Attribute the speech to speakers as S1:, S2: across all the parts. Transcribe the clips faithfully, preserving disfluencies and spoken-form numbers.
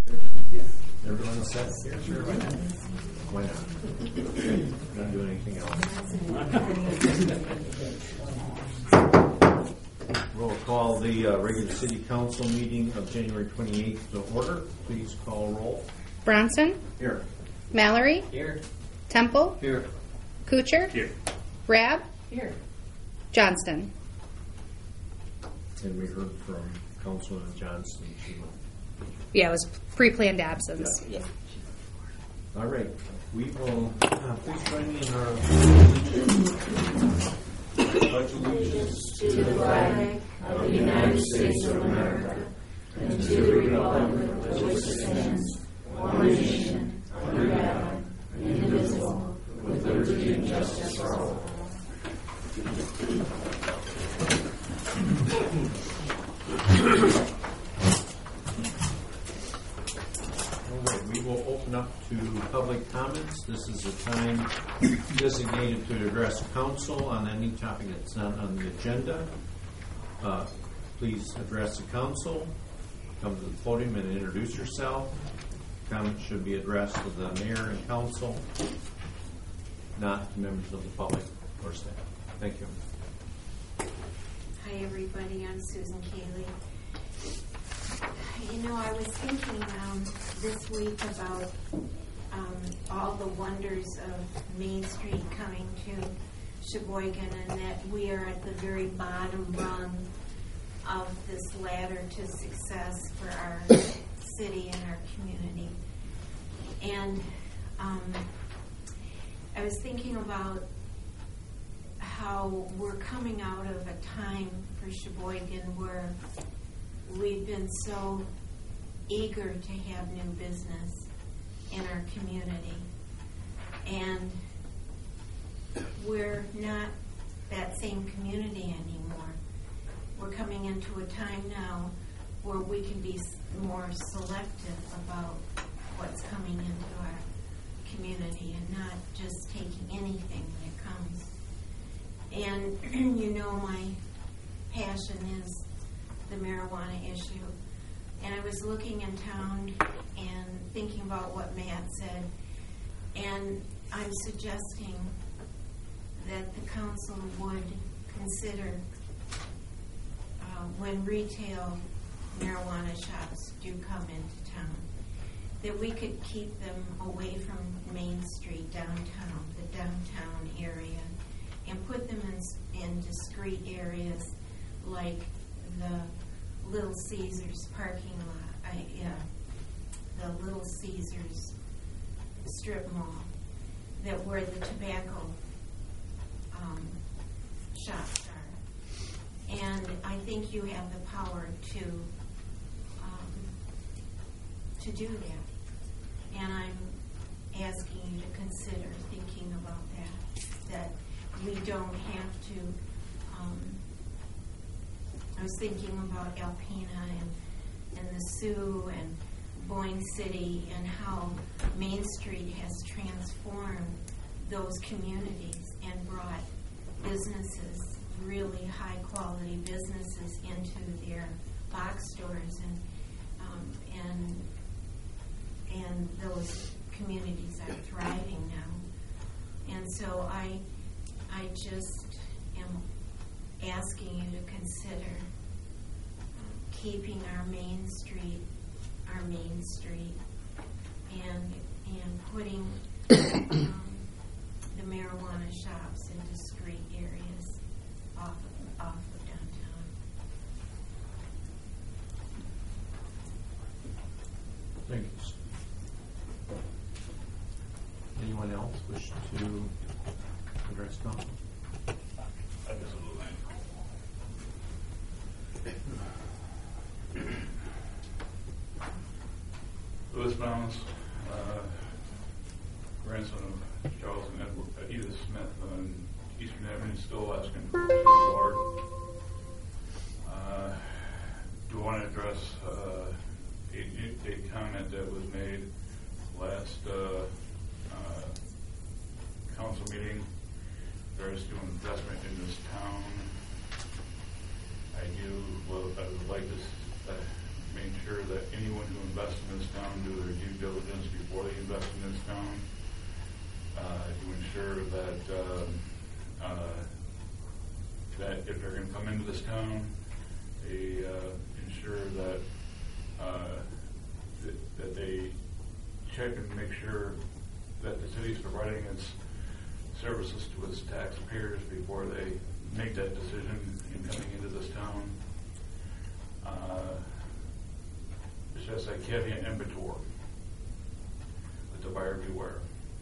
S1: Yeah. Everyone is set? Yeah, sure. Why not? Why not? Not doing anything else. We'll call the uh, regular city council meeting of January twenty-eighth to order. Please call roll.
S2: Bronson.
S1: Here.
S2: Mallory.
S1: Here.
S2: Temple.
S1: Here.
S2: Kuchar.
S1: Here.
S2: Rab.
S3: Here.
S2: Johnston.
S1: And we heard from Councilman Johnston.
S2: Yeah, it was pre-planned absence.
S1: Yeah. All right. We will uh, please join me in our pledge allegiance
S4: to the flag of the United States of America and to the republic for which it stands, one nation, under God, indivisible, with liberty and justice for all.
S1: We will open up to public comments. This is a time designated to address council on any topic that's not on the agenda. Uh, please address the council. Come to the podium and introduce yourself. Comments should be addressed to the mayor and council, not to members of the public or staff. Thank you.
S4: Hi, everybody. I'm Susan Cayley. You know, I was thinking um, this week about um, all the wonders of Main Street coming to Sheboygan, and that we are at the very bottom rung of this ladder to success for our city and our community. And um, I was thinking about how we're coming out of a time for Sheboygan where we've been so eager to have new business in our community. And we're not that same community anymore. We're coming into a time now where we can be more selective about what's coming into our community and not just taking anything that comes. And you know, my passion is the marijuana issue. And I was looking in town and thinking about what Matt said, and I'm suggesting that the council would consider uh, when retail marijuana shops do come into town, that we could keep them away from Main Street downtown, the downtown area, and put them in, in discrete areas like the Little Caesars parking lot, I, yeah, the Little Caesars strip mall, that where the tobacco um, shops are. And I think you have the power to um, to do that. And I'm asking you to consider thinking about that, that we don't have to um, I was thinking about Alpena and, and the Sioux and Boyne City and how Main Street has transformed those communities and brought businesses, really high quality businesses, into their box stores, and um, and and those communities are thriving now. And so I I just am asking you to consider keeping our Main Street, our Main Street, and and putting um, the marijuana shops in discrete areas off of, off of downtown.
S1: Thank you. Anyone else wish to address council?
S5: Louis Bounds, uh, grandson of Charles and Edward, uh, Edith Smith on Eastern Avenue, still asking for water. Uh, do want to address uh, a, a comment that was made last uh, uh, council meeting. There's to investment in this town. I do, well, I would like to uh, make sure ensure that anyone who invests in this town do their due diligence before they invest in this town. Uh, to ensure that uh, uh, that if they're going to come into this town, they uh, ensure that, uh, that that they check and make sure that the city is providing its services to its taxpayers before they make that decision in coming into this town. Uh, it's just a caveat emptor. Let the buyer beware.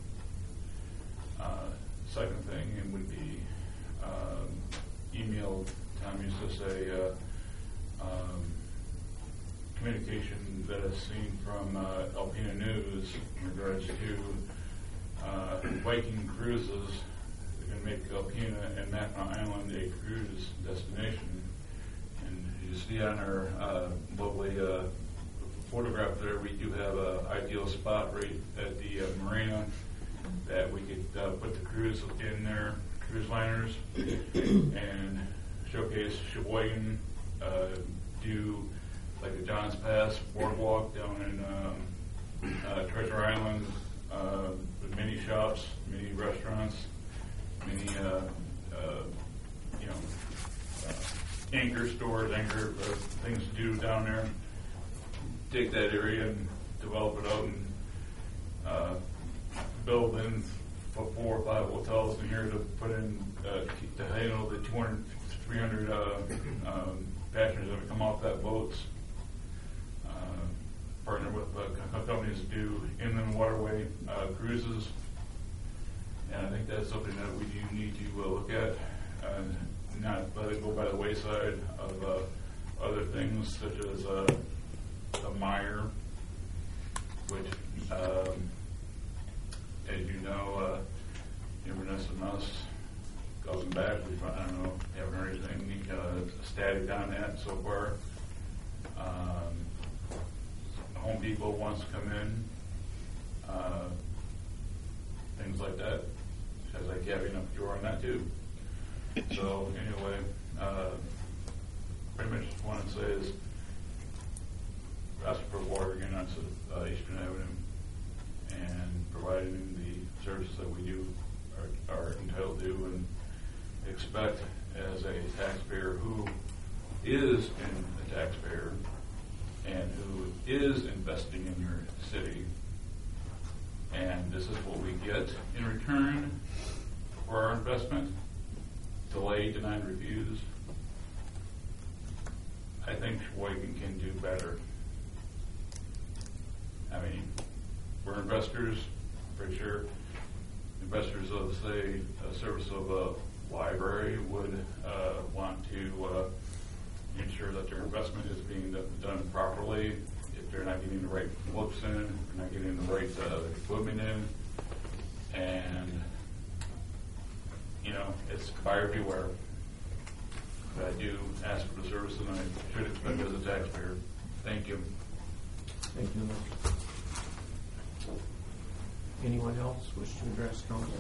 S5: Uh, second thing, it would be um, email. Tom used to say uh, um, communication that I've seen from uh, Alpena News in regards to uh, Viking cruises. They're going to make Alpena and Mackinac Island a cruise destination. And you see on our uh, lovely uh, photograph there, we do have an ideal spot right at the uh, marina that we could uh, put the cruise in there, cruise liners, and showcase Sheboygan, uh, do like a John's Pass boardwalk down in um, uh, Treasure Island, uh, with many shops, many restaurants, many uh, uh, you know uh, anchor stores, anchor uh, things to do down there. Take that area and develop it out and uh, build in for four or five hotels in here to put in uh, to handle the two hundred, three hundred uh, um, passengers that come off that boats. Uh, partner with uh, companies to do inland waterway uh, cruises, and I think that's something that we do need to uh, look at and not let it go by the wayside of uh, other things such as uh, the Meyer, which, um, as you know, uh, Inverness and us going back, we I don't know, haven't heard anything uh, static on that so far. Um, Home Depot wants to come in, uh, things like that. As I caveat up drawer on that too. So anyway, uh, pretty much want to say is ask for water again on uh, Eastern Avenue and providing the services that we do are, are entitled to and expect as a taxpayer who is in the taxpayer and who is investing in your city. And this is what we get in return for our investment. Delay, denied, refuse. I think Sheboygan can do better. I mean, we're investors, pretty sure. Investors of, say, a service of a library would uh, want to uh, ensure that their investment is being done properly. If they're not getting the right books in, if they're not getting the right uh, equipment in, and you know, it's buyer beware. But I do ask for the service, and I should expect it as a taxpayer. Thank you.
S1: Thank you. Anyone else wish to address council?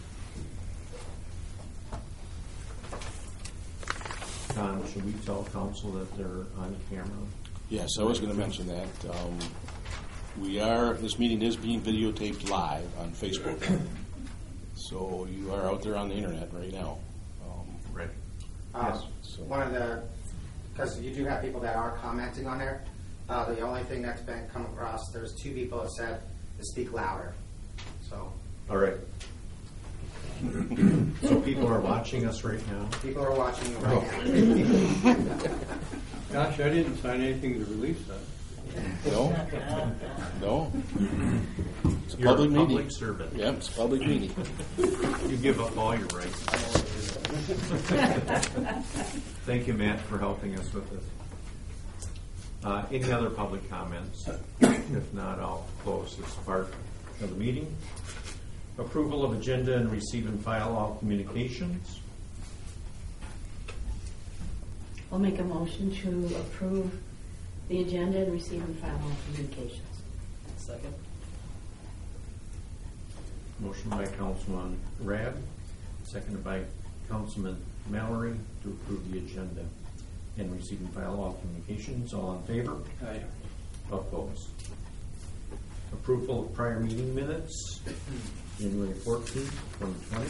S1: Don, should we tell council that they're on camera?
S3: Yes, I was going to mention that. Um, we are, this meeting is being videotaped live on Facebook. So you are out there on the internet right now. Um,
S1: Right.
S6: Um,
S1: Yes.
S3: So-
S6: One of the, because you do have people that are commenting on there, uh, the only thing that's been come across, there's two people that said to speak louder. So
S1: All right. So people are watching us right now?
S6: people are watching you right now.
S7: Gosh, I didn't sign anything to release that.
S3: No? No? It's a
S1: You're a
S3: public meeting.
S1: public servant.
S3: Yeah, it's a public meeting.
S1: You give up all your rights. Thank you, Matt, for helping us with this. Uh, any other public comments? If not, I'll close this part of the meeting. Approval of agenda and receive and file all communications.
S8: I'll make a motion to approve the agenda and receive and file all communications.
S9: Second.
S1: Motion by Councilman Rad, seconded by Councilman Mallory to approve the agenda and receive and file all communications. All in favor?
S7: Aye.
S1: Opposed? Approval of prior meeting minutes, January fourteenth, twenty twenty.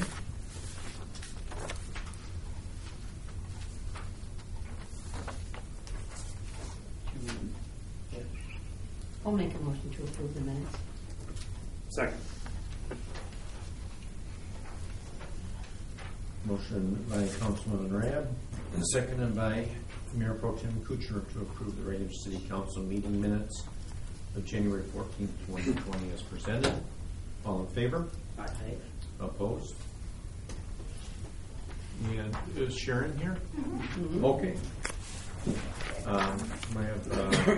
S8: I'll make a motion to approve the minutes.
S7: Second.
S1: Motion by Councilman Rab, and seconded by Mayor Pro Tem Kuchar to approve the regular City Council meeting minutes of January fourteenth, twenty twenty as presented. All in favor?
S6: Aye.
S1: Opposed? And is Sharon here?
S8: Mm-hmm.
S1: Okay. Um, I have uh,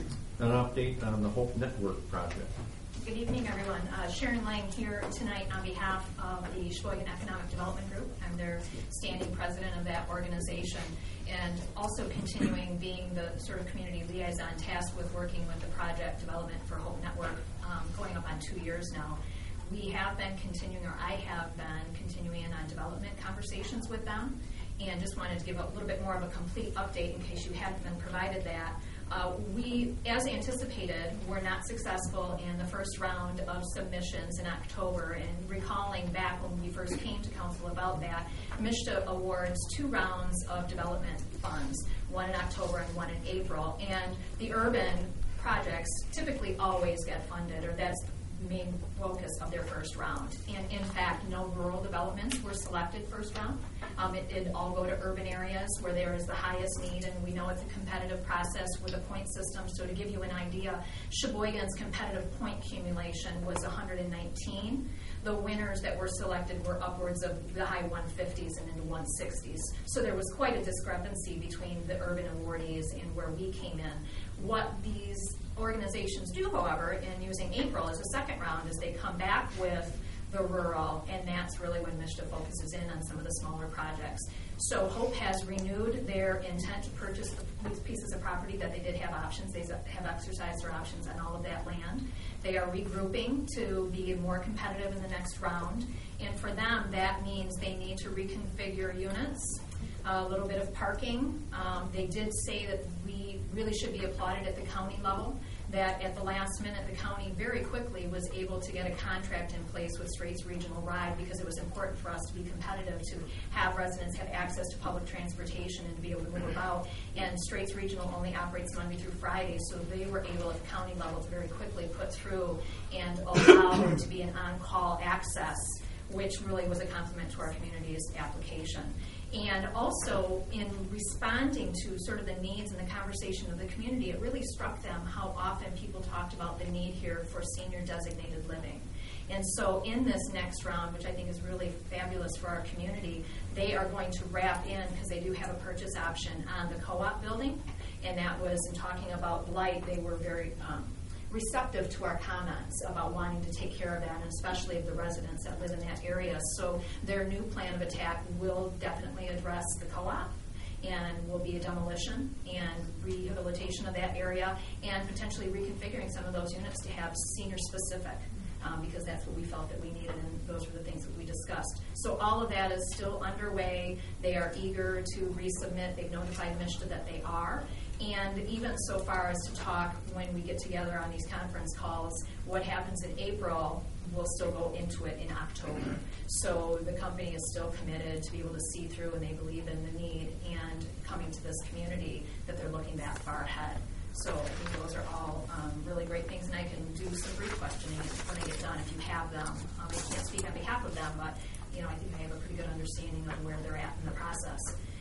S1: an update on the Hope Network project.
S9: Good evening, everyone. Uh, Sharon Lang here tonight on behalf of the Sheboygan Economic Development Group. I'm their standing president of that organization, and also continuing being the sort of community liaison tasked with working with the project development for Hope Network, um, going up on two years now. We have been continuing, or I have been continuing on development conversations with them, and just wanted to give a little bit more of a complete update in case you hadn't been provided that. Uh, we, as anticipated, were not successful in the first round of submissions in October. And recalling back when we first came to council about that, MISHDA awards two rounds of development funds, one in October and one in April. And the urban projects typically always get funded, or that's main focus of their first round. And in fact, no rural developments were selected first round. Um, it did all go to urban areas where there is the highest need, and we know it's a competitive process with a point system. So to give you an idea, Sheboygan's competitive point accumulation was one hundred nineteen. The winners that were selected were upwards of the high one fifties and into one sixties. So there was quite a discrepancy between the urban awardees and where we came in. What these organizations do, however, in using April as a second round, is they come back with the rural, and that's really when MISHDA focuses in on some of the smaller projects. So Hope has renewed their intent to purchase these pieces of property that they did have options. They have exercised their options on all of that land. They are regrouping to be more competitive in the next round, and for them, that means they need to reconfigure units, a little bit of parking. Um, they did say that we really should be applauded at the county level, that at the last minute the county very quickly was able to get a contract in place with Straits Regional Ride, because it was important for us to be competitive, to have residents have access to public transportation and to be able to move about. And Straits Regional only operates Monday through Friday, so they were able at the county level to very quickly put through and allow there to be an on-call access, which really was a compliment to our community's application. And also, in responding to sort of the needs and the conversation of the community, it really struck them how often people talked about the need here for senior designated living. And so in this next round, which I think is really fabulous for our community, they are going to wrap in, because they do have a purchase option on the co-op building, and that was in talking about blight. They were very um, receptive to our comments about wanting to take care of that, and especially of the residents that live in that area. So their new plan of attack will definitely address the co-op, and will be a demolition and rehabilitation of that area, and potentially reconfiguring some of those units to have senior specific, um, because that's what we felt that we needed, and those were the things that we discussed. So all of that is still underway. They are eager to resubmit. They've notified MISHDA that they are. And even so far as to talk, when we get together on these conference calls, what happens in April will still go into it in October. So the company is still committed to be able to see through, and they believe in the need and coming to this community, that they're looking that far ahead. So I think those are all um, really great things, and I can do some brief questioning when I get done if you have them. Um, I can't speak on behalf of them, but you know, I think I have a pretty good understanding of where they're at in the process.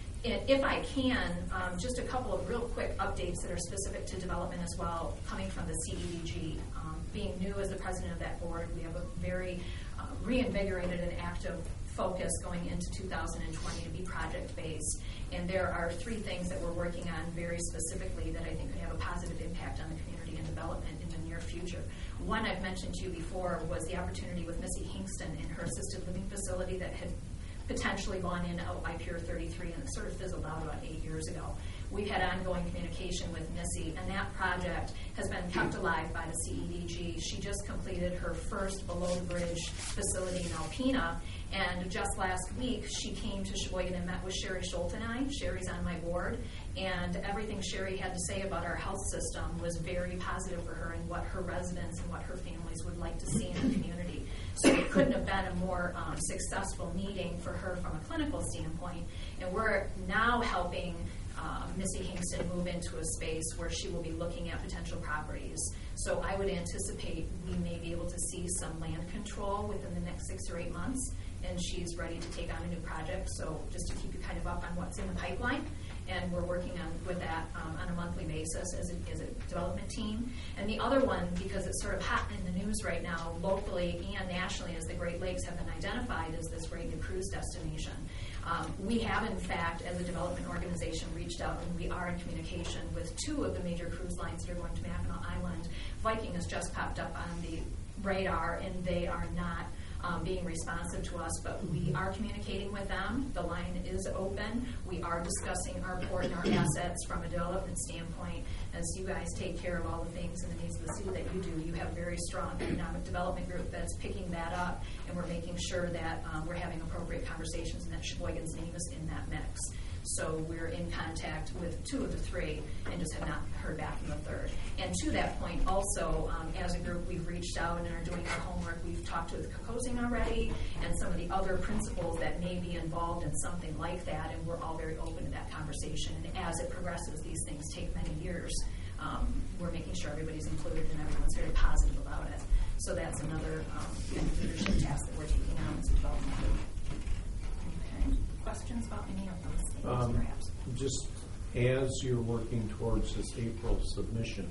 S9: If I can, um, just a couple of real quick updates that are specific to development as well, coming from the C E D G. Um, being new as the president of that board, we have a very uh, reinvigorated and active focus going into two thousand twenty to be project-based. And there are three things that we're working on very specifically that I think could have a positive impact on the community and development in the near future. One I've mentioned to you before was the opportunity with Missy Hingston in her assisted living facility that had potentially gone in out by Pier thirty-three, and it sort of fizzled out about eight years ago. We've had ongoing communication with Missy, and that project has been kept alive by the C E D G. She just completed her first below-the-bridge facility in Alpena, and just last week she came to Sheboygan and met with Sherry Schultz and I. Sherry's on my board, and everything Sherry had to say about our health system was very positive for her and what her residents and what her families would like to see in the community. So it couldn't have been a more um, successful meeting for her from a clinical standpoint. And we're now helping uh, Missy Hingston move into a space where she will be looking at potential properties. So I would anticipate we may be able to see some land control within the next six or eight months, and she's ready to take on a new project. So just to keep you kind of up on what's in the pipeline. And we're working on with that um, on a monthly basis as a, as a development team. And the other one, because it's sort of hot in the news right now, locally and nationally, as the Great Lakes have been identified as this great new cruise destination. Um, we have, in fact, as a development organization, reached out, and we are in communication with two of the major cruise lines that are going to Mackinac Island. Viking has just popped up on the radar, and they are not Um, being responsive to us, but we are communicating with them. The line is open. We are discussing our port and our assets from a development standpoint. As you guys take care of all the things and the needs of the city that you do, you have a very strong economic development group that's picking that up, and we're making sure that um, we're having appropriate conversations and that Sheboygan's name is in that mix. So we're in contact with two of the three and just have not heard back from the third. And to that point, also, um, as a group, we've reached out and are doing our homework. We've talked with Kokosing already and some of the other principals that may be involved in something like that, and we're all very open to that conversation. And as it progresses, these things take many years. Um, we're making sure everybody's included and everyone's very positive about it. So that's another um, kind of leadership task that we're taking on as a development group. Okay. Questions about any of those things,
S1: Um,
S9: perhaps?
S1: Just as you're working towards this April submission,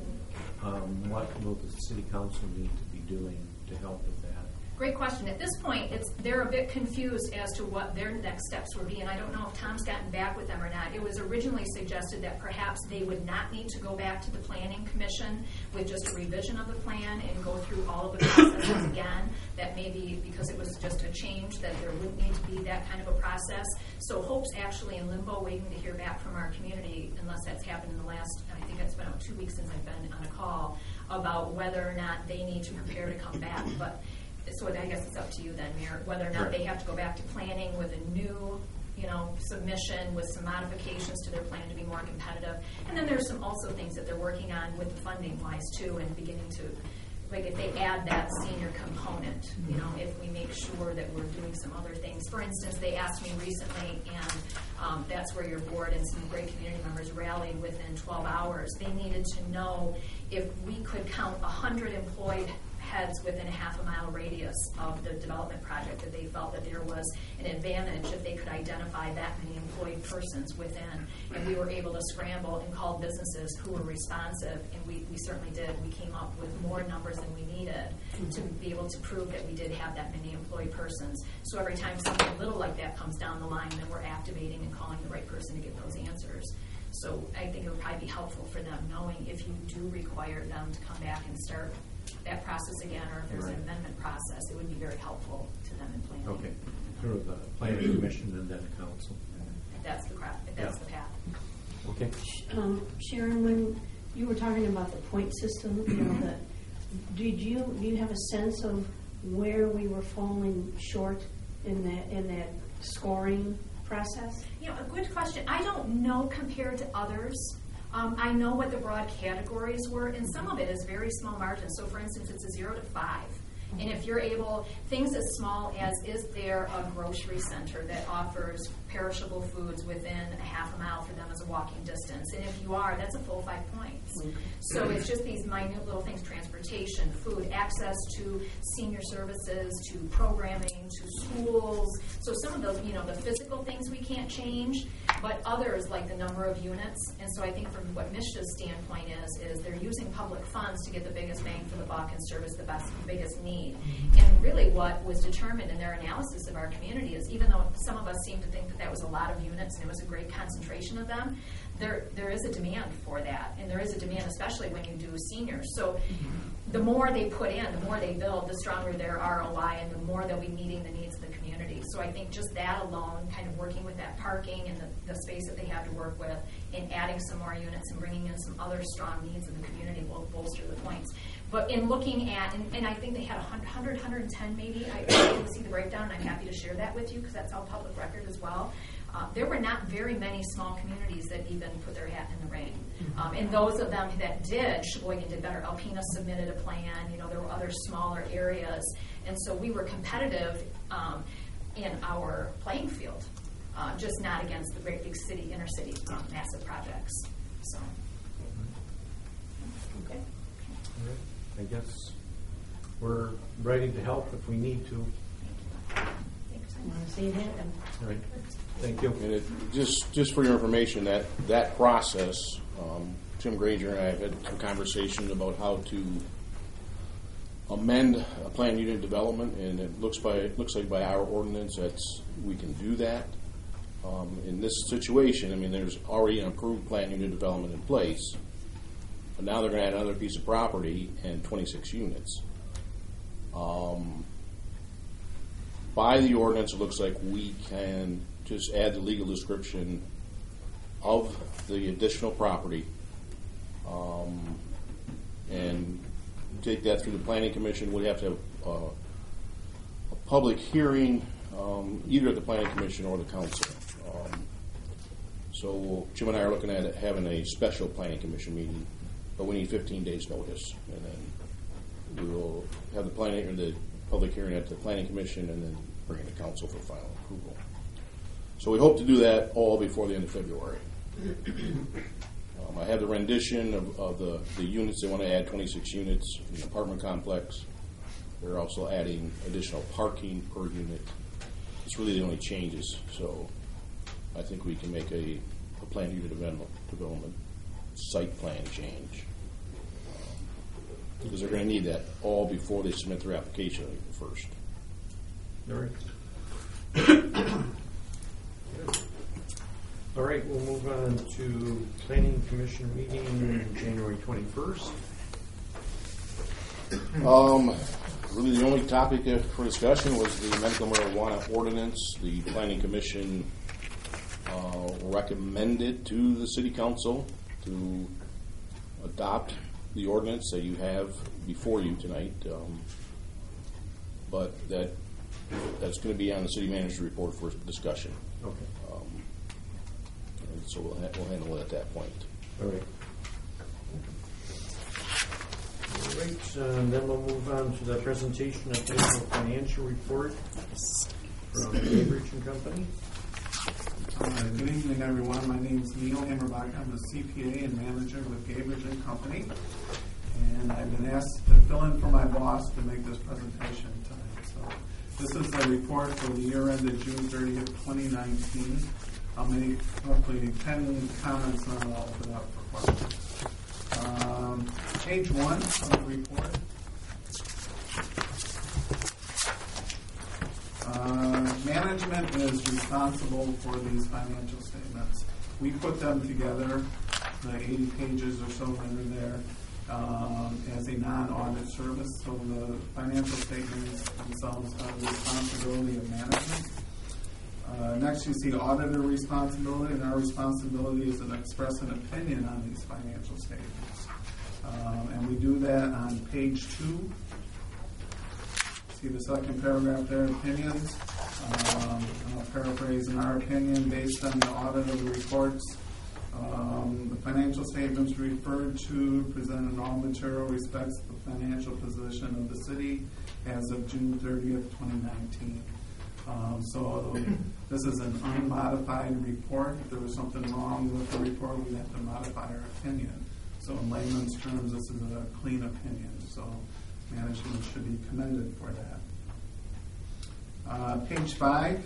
S1: um, what will the city council need to be doing to help with that?
S9: Great question. At this point, it's they're a bit confused as to what their next steps would be, and I don't know if Tom's gotten back with them or not. It was originally suggested that perhaps they would not need to go back to the Planning Commission with just a revision of the plan and go through all of the processes again. That maybe because it was just a change that there wouldn't need to be that kind of a process. So Hope's actually in limbo waiting to hear back from our community, unless that's happened in the last, I think it's been about two weeks since I've been on a call, about whether or not they need to prepare to come back. But so I guess it's up to you then, Mayor, whether or not they have to go back to planning with a new, you know, submission with some modifications to their plan to be more competitive. And then there's some also things that they're working on with the funding wise too, and beginning to, like if they add that senior component, you know, if we make sure that we're doing some other things. For instance, they asked me recently, and um, that's where your board and some great community members rallied within twelve hours. They needed to know if we could count one hundred employed heads within a half a mile radius of the development project, that they felt that there was an advantage if they could identify that many employed persons within. And we were able to scramble and call businesses who were responsive, and we, we certainly did. We came up with more numbers than we needed to be able to prove that we did have that many employed persons. So every time something little like that comes down the line, then we're activating and calling the right person to get those answers. So I think it would probably be helpful for them knowing if you do require them to come back and start that process again, or if there's
S1: Right.
S9: an amendment process, it would be very helpful to them in planning.
S1: Okay, through the planning commission and then the council.
S9: If that's the craft, if that's
S1: Yeah.
S9: the path.
S1: Okay.
S8: Um, Sharon, when you were talking about the point system, you know, that, did you do you have a sense of where we were falling short in that in that scoring process?
S9: You know, a good question. I don't know compared to others. Um, I know what the broad categories were, and some of it is very small margins. So, for instance, it's a zero to five. And if you're able, things as small as, is there a grocery center that offers perishable foods within a half a mile for them as a walking distance? And if you are, that's a full five points. So it's just these minute little things: transportation, food, access to senior services, to programming, to schools. So some of those, you know, the physical things we can't change, but others like the number of units. And so I think from what Mishta's standpoint is, is they're using public funds to get the biggest bang for the buck and service the best, biggest need. And really what was determined in their analysis of our community is, even though some of us seem to think that that was a lot of units and it was a great concentration of them, there there is a demand for that. And there is a demand, especially when you do seniors. So the more they put in, the more they build, the stronger their R O I, and the more they'll be meeting the needs of the community. So I think just that alone, kind of working with that parking and the, the space that they have to work with, and adding some more units and bringing in some other strong needs in the community will bolster the points. But in looking at, and, and I think they had one hundred, one hundred ten maybe, I, I didn't see the breakdown, and I'm happy to share that with you because that's all public record as well. Uh, there were not very many small communities that even put their hat in the ring. Um, and those of them that did, Sheboygan did better. Alpena submitted a plan. You know, there were other smaller areas. And so we were competitive um, in our playing field, uh, just not against the great big city, inner city, um, massive projects. So, okay.
S1: All right. I guess we're ready to help if we need to.
S9: Thanks.
S8: I want to see it happen.
S1: All right. Thank you.
S3: And it, just just for your information, that that process, um, Tim Granger and I have had some conversation about how to amend a planned unit development, and it looks by it looks like by our ordinance that's we can do that. Um, in this situation, I mean, there's already an approved planned unit development in place, but now they're going to add another piece of property and twenty-six units. Um, by the ordinance, it looks like we can just add the legal description of the additional property um, and take that through the Planning Commission. We'd have to have uh, a public hearing um, either at the Planning Commission or the Council. Um, so Jim and I are looking at it, having a special Planning Commission meeting, but we need fifteen days notice, and then we will have the planning or the public hearing at the Planning Commission, and then bring it to Council for final approval. So we hope to do that all before the end of February. um, I have the rendition of, of the, the units. They want to add twenty-six units in the apartment complex. They're also adding additional parking per unit. It's really the only changes. So I think we can make a, a planned unit development, development site plan change. Um, because they're going to need that all before they submit their application first.
S1: All right. All right, we'll move on to Planning Commission meeting January twenty-first.
S3: Um, really, the only topic for discussion was the medical marijuana ordinance. The Planning Commission uh, recommended to the City Council to adopt the ordinance that you have before you tonight, um, but that that's going to be on the City Manager's report for discussion.
S1: Okay.
S3: Um, and so we'll, ha- we'll handle it at that point.
S1: All right. All right, uh, then we'll move on to the presentation of the financial report from Cambridge and Company.
S10: Uh, good evening, everyone. My name is Neil Hammerbach. I'm a C P A and manager with Cambridge and Company, and I've been asked to fill in for my boss to make this presentation tonight. So this is the report for the year ended June thirtieth, twenty nineteen. I'll make roughly ten comments, and then I'll open up for questions. Um, page one of the report. Uh, management is responsible for these financial statements. We put them together, the eighty pages or so that are there, um, as a non-audit service. So the financial statements themselves are the responsibility of management. Uh, next, you see auditor responsibility, and our responsibility is to express an opinion on these financial statements. Um, and we do that on page two. See the second paragraph there, opinions. Um, I'll paraphrase, in our opinion, based on the audit of the reports, um, the financial statements referred to present in all material respects the financial position of the city as of June thirtieth, twenty nineteen. Um, so this is an unmodified report. If there was something wrong with the report, we'd have to modify our opinion. So in layman's terms, this is a clean opinion. So management should be commended for that. Uh, page five.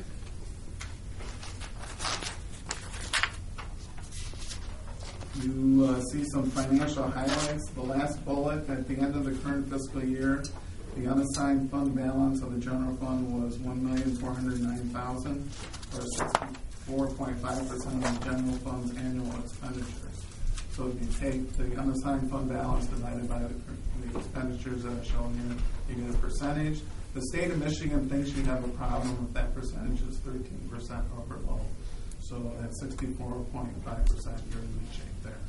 S10: You uh, see some financial highlights. The last bullet, at the end of the current fiscal year, the unassigned fund balance of the general fund was one million four hundred nine thousand dollars, or sixty-four point five percent of the general fund's annual expenditures. So if you take the unassigned fund balance divided by the, the the expenditures that are shown here, you get a percentage. The state of Michigan thinks you have a problem if that percentage is thirteen percent or below. So at sixty-four point five percent, you're in good shape there.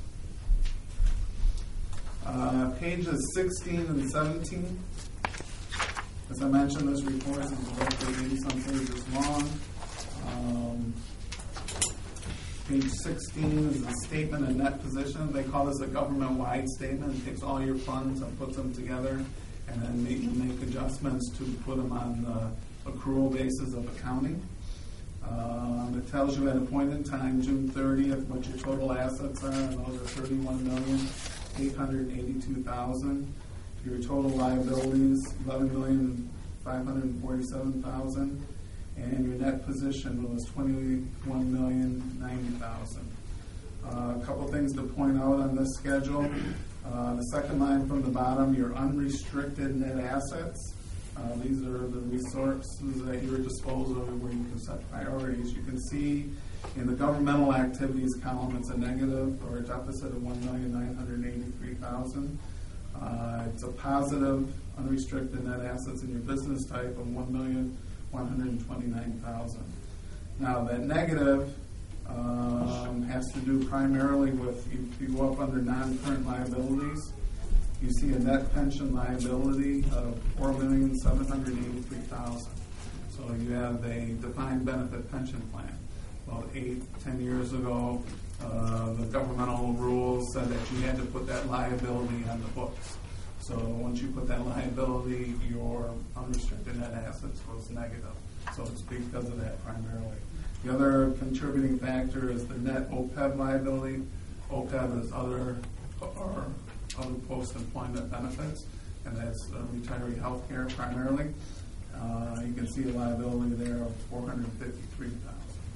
S10: Uh, pages sixteen and seventeen. As I mentioned, this report is roughly eighty-some pages long. Um, page sixteen is a statement of net position. They call this a government-wide statement. It takes all your funds and puts them together, and then make, make adjustments to put them on the accrual basis of accounting. Um, it tells you at a point in time, June thirtieth, what your total assets are, and those are thirty-one million eight hundred eighty-two thousand. Your total liabilities, eleven million five hundred forty-seven thousand, and your net position was twenty-one million ninety thousand. Uh, a couple things to point out on this schedule. Uh, the second line from the bottom, your unrestricted net assets. Uh, these are the resources at your disposal where you can set priorities. You can see in the governmental activities column, it's a negative or a deficit of one million nine hundred eighty-three thousand. Uh, it's a positive unrestricted net assets in your business type of one million one hundred twenty-nine thousand. Now that negative um, has to do primarily with, if you go up under non-current liabilities, you see a net pension liability of four million seven hundred eighty-three thousand. So you have a defined benefit pension plan. About eight, ten years ago, uh, the governmental rules said that you had to put that liability on the books. So once you put that liability, your unrestricted net assets was negative. So it's because of that primarily. The other contributing factor is the net O P E B liability. O P E B is other or other post-employment benefits, and that's uh, retiree health care primarily. Uh, you can see a liability there of four hundred fifty-three thousand.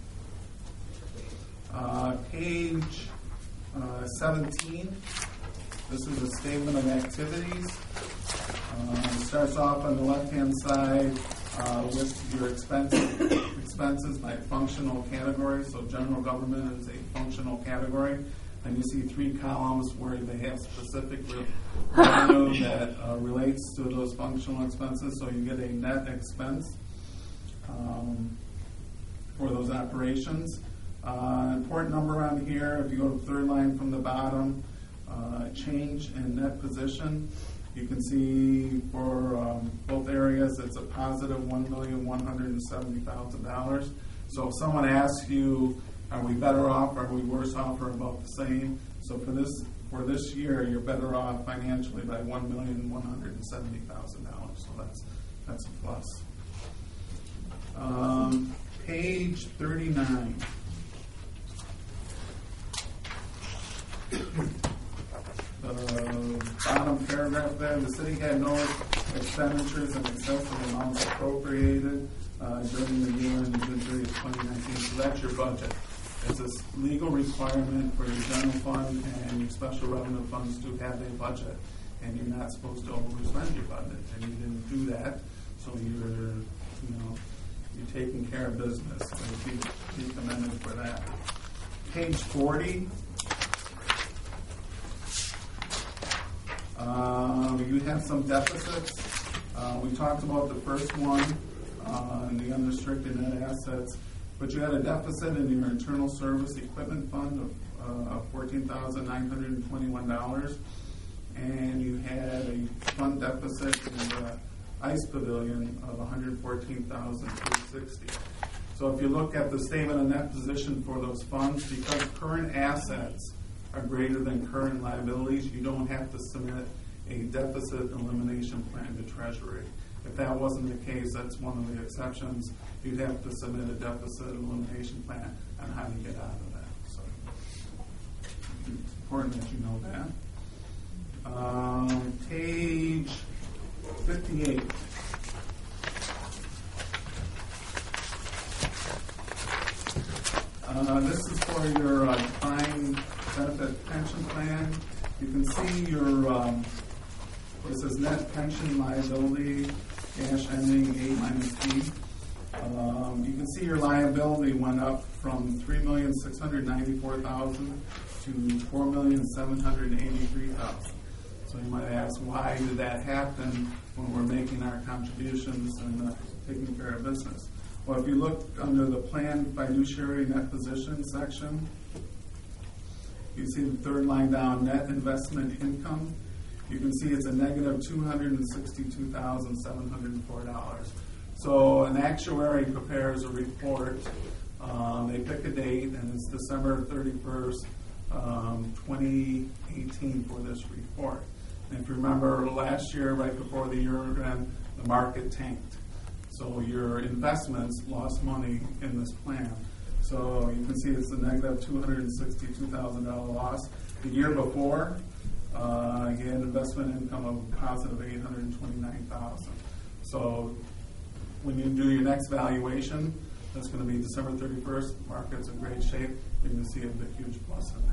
S10: Uh, page uh, seventeen. This is a statement of activities. Uh, it starts off on the left-hand side uh, with your expenses, expenses by functional category. So general government is a functional category. And you see three columns where they have specific revenue that uh, relates to those functional expenses. So you get a net expense um, for those operations. Uh, important number on here, if you go to the third line from the bottom, uh, change in net position. You can see for um, both areas it's a positive one million one hundred seventy thousand dollars. So if someone asks you, are we better off, are we worse off, or about the same? So for this for this year, you're better off financially by one million one hundred seventy thousand dollars. So that's that's a plus. Um, page thirty-nine. The bottom paragraph there, the city had no expenditures in excess of amounts appropriated uh, during the year ending June thirtieth, twenty nineteen. So that's your budget. It's a legal requirement for your general fund and your special revenue funds to have a budget, and you're not supposed to overspend your budget, and you didn't do that. So you're, you know, you're taking care of business. So you be commended for that. Page forty. Um, you have some deficits. Uh, we talked about the first one, uh, and the unrestricted net assets, but you had a deficit in your internal service equipment fund of uh, fourteen thousand nine hundred twenty-one dollars, and you had a fund deficit in the ICE pavilion of one hundred fourteen thousand three hundred sixty dollars. So if you look at the statement of net position for those funds, because current assets are greater than current liabilities, you don't have to submit a deficit elimination plan to Treasury. If that wasn't the case, that's one of the exceptions. You'd have to submit a deficit elimination plan on how to get out of that. So it's important that you know that. Um, page fifty-eight. Uh, this is for your uh, defined benefit pension plan. You can see your, um, where it says net pension liability, cash ending A minus B. Um, you can see your liability went up from three million six hundred ninety-four thousand dollars to four million seven hundred eighty-three thousand dollars. So you might ask, why did that happen when we're making our contributions and uh, taking care of business? Well, if you look under the planned fiduciary net position section, you see the third line down, net investment income. You can see it's a negative two hundred sixty-two thousand seven hundred four dollars. So an actuary prepares a report. Um, they pick a date, and it's December thirty-first, um, twenty eighteen for this report. And if you remember last year, right before the year end, the market tanked. So your investments lost money in this plan. So you can see it's a negative two hundred sixty-two thousand dollars loss. The year before, uh, you had investment income of positive eight hundred twenty-nine thousand dollars. So when you do your next valuation, that's going to be December thirty-first. The market's in great shape. You're going to see a big, huge plus in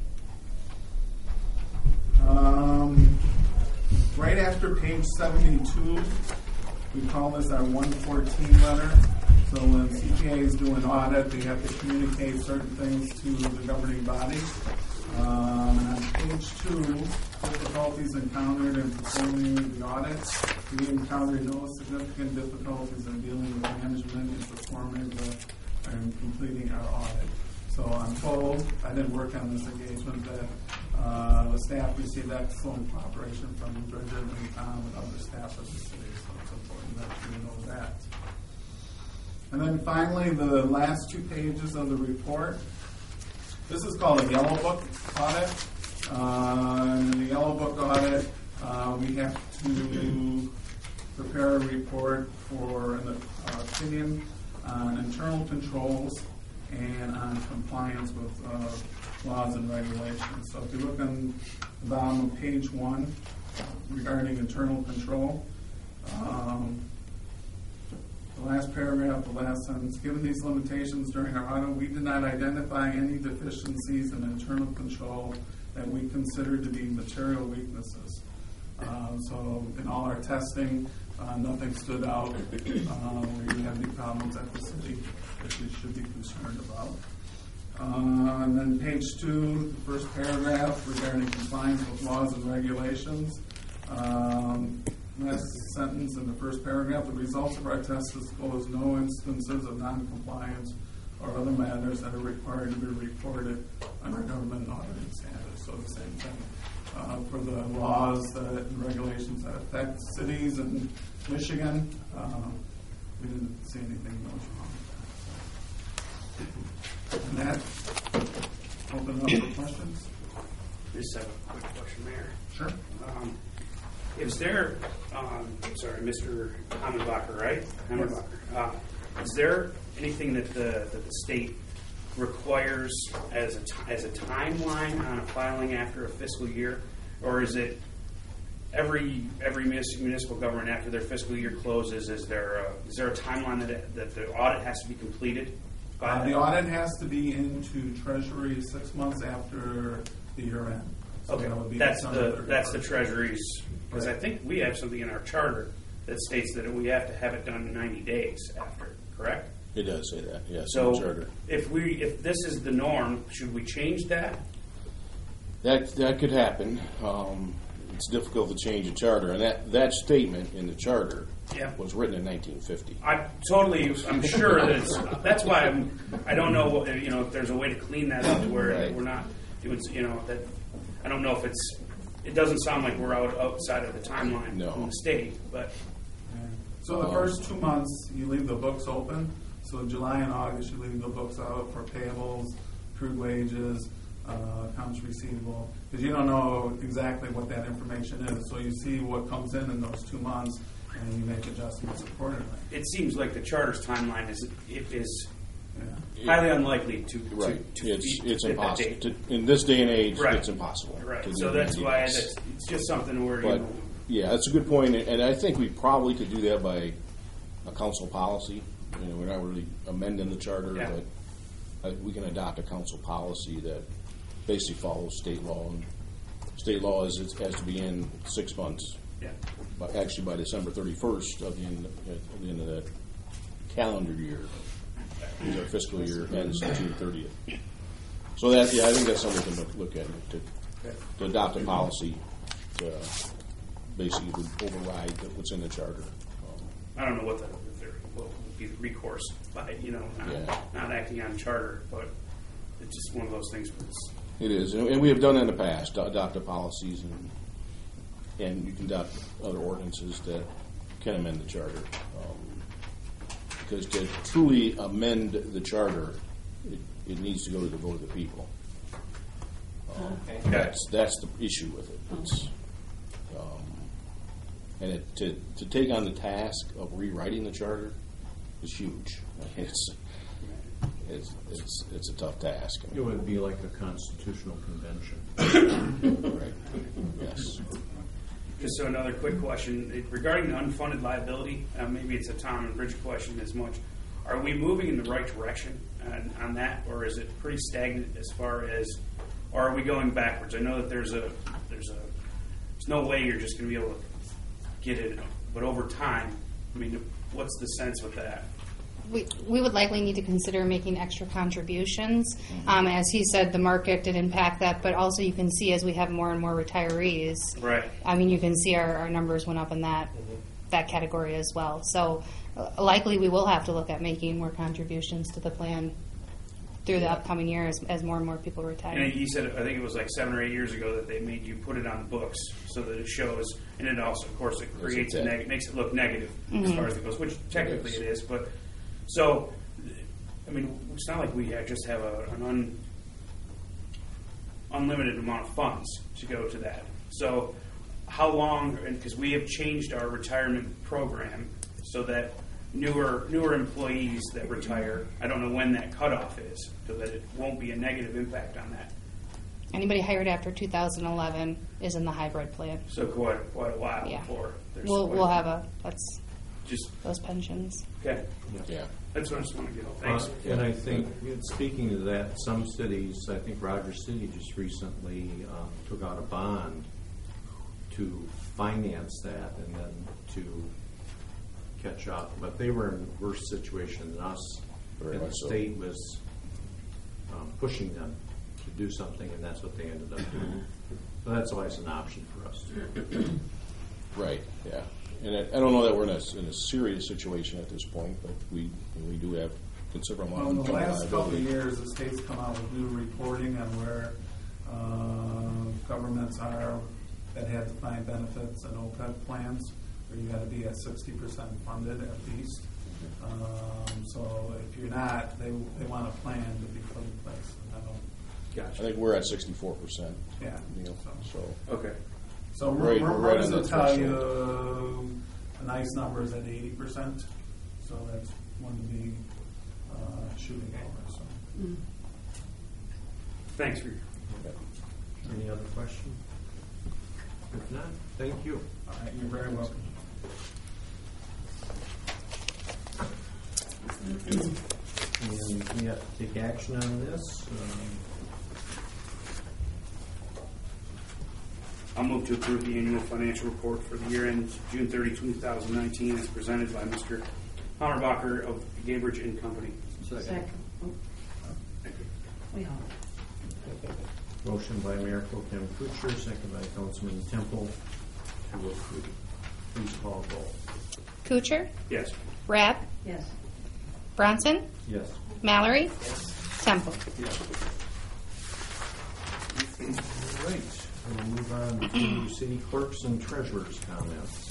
S10: that. Um, right after page seventy-two, we call this our one fourteen letter. So when C P As do an audit, they have to communicate certain things to the governing body. Um, and on page two, difficulties encountered in performing the audit. We encountered no significant difficulties in dealing with management in performing the, and completing our audit. So I'm told, I didn't work on this engagement, that uh, the staff received excellent cooperation from Bridget and Tom and other staff of the city. So it's important that you know that. And then finally, the last two pages of the report. This is called a Yellow Book audit. Uh, in the Yellow Book audit, uh, we have to prepare a report for an uh, opinion on internal controls and on compliance with uh, laws and regulations. So if you look on the bottom of page one regarding internal control, um, the last paragraph, the last sentence, given these limitations during our audit, we did not identify any deficiencies in internal control that we considered to be material weaknesses. Uh, so in all our testing, uh, nothing stood out uh, where you have any problems at the city that we should be concerned about. Uh, and then page two, the first paragraph regarding compliance with laws and regulations. Um, Last sentence in the first paragraph, the results of our test disclose no instances of noncompliance or other matters that are required to be reported under government auditing standards. So the same thing uh, for the laws that, and regulations that affect cities in Michigan. Uh, we didn't see anything that was wrong with that. And that, open up for questions.
S11: Just have a quick question, Mayor.
S10: Sure.
S11: Um, Is there, um, sorry, Mister Hammenbacher, right? Hammenbacher. Uh, is there anything that the that the state requires as a t- as a timeline on a filing after a fiscal year, or is it every every municipal government after their fiscal year closes? Is there a, is there a timeline that it, that the audit has to be completed by?
S10: Uh, the audit has to be into Treasury six months after the year end. So
S11: Okay,
S10: that would be
S11: that's
S10: December
S11: the that's the
S10: thirty-first.
S11: Treasury's, because I think we have something in our charter that states that we have to have it done in ninety days after, correct?
S3: It does say that, yes, in
S11: So
S3: the charter.
S11: if we if this is the norm, should we change that?
S3: That that could happen. Um, it's difficult to change a charter, and that, that statement in the charter
S11: Yeah.
S3: was written in nineteen fifty.
S11: I totally, I'm sure that it's, that's why I'm, I don't know, what- you know, if there's a way to clean that up to where
S3: Right.
S11: we're not doing, you know, that, I don't know if it's, it doesn't sound like we're out outside of the timeline
S3: No.
S11: from the state, but
S10: Yeah. So the first two months, you leave the books open. So July and August, you leave the books out for payables, accrued wages, uh, accounts receivable, because you don't know exactly what that information is. So you see what comes in in those two months, and you make adjustments accordingly.
S11: it seems like the charter's timeline is, it is
S10: Yeah.
S11: highly unlikely to, to,
S3: Right.
S11: to
S3: It's
S11: be-
S3: it's
S11: fit that
S3: impossible.
S11: date.
S3: To, in this day and age,
S11: Right.
S3: it's impossible.
S11: Right,
S3: to do
S11: so that's
S3: ninety
S11: why,
S3: days.
S11: that's, it's just something where, you
S3: But,
S11: know,
S3: yeah, that's a good point, and I think we probably could do that by a council policy. You know, we're not really amending the charter,
S11: Yeah.
S3: but uh, we can adopt a council policy that basically follows state law. And state law is it has to be in six months,
S11: yeah.
S3: but actually by December thirty-first of the end, at the end of that calendar year, because our fiscal year ends June thirtieth. So that, yeah, I think that's something to look, look at, to, to adopt a policy uh, basically would override what's in the charter. Um,
S11: I don't know what the, if there will be the recourse by, you know, not,
S3: Yeah.
S11: not acting on charter, but it's just one of those things where it's,
S3: It is, and and we have done it in the past, adopt the policies, and and you can adopt other ordinances that can amend the charter. Um, Because to truly amend the charter, it, it needs to go to the vote of the people. Um,
S8: Okay.
S3: That's, that's the issue with it. It's, um, and it, to, to take on the task of rewriting the charter is huge. It's, it's, it's, it's a tough task. I
S1: It
S3: mean,
S1: would be like a constitutional convention.
S3: right. Yes.
S11: just so another quick question eh, regarding the unfunded liability, uh, maybe it's a Tom and Bridge question as much. Are we moving in the right direction on, on that, or is it pretty stagnant as far as, or are we going backwards? I know that there's a, there's a, there's no way you're just going to be able to get it, but over time, I mean, what's the sense with that?
S2: We, we would likely need to consider making extra contributions. Um, as he said, the market did impact that, but also you can see as we have more and more retirees.
S11: Right.
S2: I mean, you can see our, our numbers went up in that that category as well. So uh, likely we will have to look at making more contributions to the plan through the upcoming years as more and more people retire.
S11: And he said, I think it was like seven or eight years ago, that they made you put it on the books so that it shows, and it also, of course, it creates a
S3: debt.
S11: neg- makes it look negative as
S2: Mhm.
S11: far as it goes, which technically
S3: It
S11: it
S3: is.
S11: is. But so, I mean, it's not like we have, just have a, an un, unlimited amount of funds to go to that. So, how long? Because we have changed our retirement program so that newer newer employees that retire, I don't know when that cutoff is, so that it won't be a negative impact on that.
S2: Anybody hired after two thousand eleven is in the hybrid plan.
S11: So quite quite a while
S2: Yeah.
S11: before there's
S2: We'll,
S11: quite
S2: we'll have a, that's
S11: just
S2: those pensions.
S11: okay.
S3: Yeah.
S11: That's what I just want to get.
S1: Uh,
S11: Thanks.
S1: And I think, speaking of that, some cities, I think Rogers City just recently um, took out a bond to finance that and then to catch up. But they were in a worse situation than us.
S3: Very
S1: And the
S3: much so.
S1: state was um, pushing them to do something, and that's what they ended up doing. So that's always an option for us.
S3: Right, yeah. And I, I don't know that we're in a, in a serious situation at this point, but we, we do have considerable
S10: Well, in
S3: amount
S10: the
S3: of
S10: last couple of
S3: liability.
S10: years, the state's come out with new reporting on where uh, governments are that have defined benefits and O P E B plans, where you got to be at sixty percent funded at least. Um, so if you're not, they they want a plan to be put in place. And I don't,
S3: I
S11: Gotcha.
S3: think we're at sixty-four percent.
S10: yeah.
S3: Neil,
S10: So,
S3: so,
S11: Okay.
S10: so
S3: Right, we're right
S10: rumors
S3: on
S10: will
S3: that
S10: tell
S3: threshold.
S10: you a nice number is at eighty percent. So that's one to be uh, shooting over. So.
S8: Mm.
S11: Thanks for your.
S1: Any other questions? If not, thank you.
S10: All right, you're very welcome.
S1: And we have to take action on this. Um,
S11: I'll move to approve the annual financial report for the year end June thirtieth, two thousand nineteen, as presented by Mister Hammerbacher of Gabridge and Company.
S8: Second. Oh,
S11: Thank you.
S8: we all.
S1: Motion by Mayor Pro Tem Kuchar, second by Councilman Temple to approve. Please call roll.
S2: Kuchar,
S11: Yes.
S2: Rapp,
S8: Yes.
S2: Bronson,
S1: Yes.
S2: Mallory, Temple.
S1: All right, we'll move on to city clerks and treasurers' comments.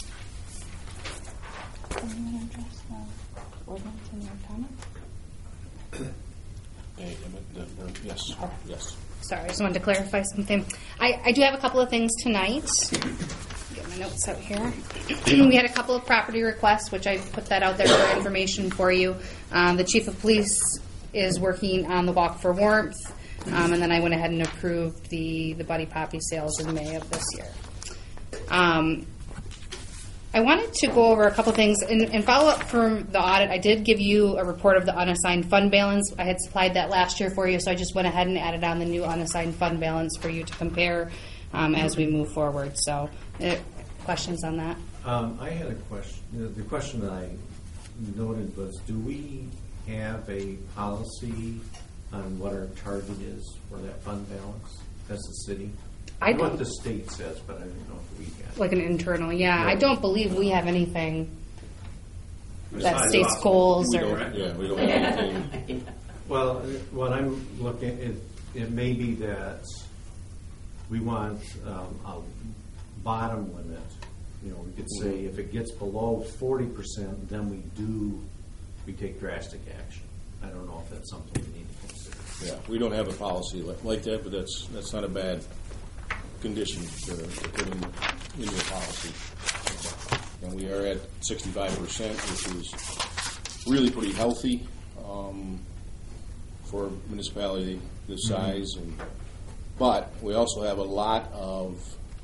S3: yes, yes.
S2: Sorry, I just wanted to clarify something. I, I do have a couple of things tonight. Get my notes out here. We had a couple of property requests, which I put that out there for information for you. Um, the chief of police is working on the walk for warmth, um, and then I went ahead and approved the, the Buddy Poppy sales in May of this year. Um, I wanted to go over a couple things. In, in follow-up from the audit, I did give you a report of the unassigned fund balance. I had supplied that last year for you, so I just went ahead and added on the new unassigned fund balance for you to compare um, as we move forward. So, uh, questions on that?
S1: Um, I had a question. The, the question that I noted was, do we have a policy on what our target is for that fund balance as a city?
S2: I
S1: what
S2: don't,
S1: the state says, but I don't know if we have.
S2: like an internal, yeah. I
S1: Right.
S2: don't believe we have anything that
S1: Besides
S2: states
S1: us.
S2: goals
S3: We
S2: or.
S3: don't, yeah, we don't have anything.
S1: Well, what I'm looking, it, it may be that we want um, a bottom limit. You know, we could say if it gets below forty percent, then we do, we take drastic action. I don't know if that's something we need to consider.
S3: Yeah, we don't have a policy like, like that, but that's, that's not a bad condition to, to put in, into a policy. And we are at sixty-five percent, which is really pretty healthy um, for a municipality this size. And but we also have a lot of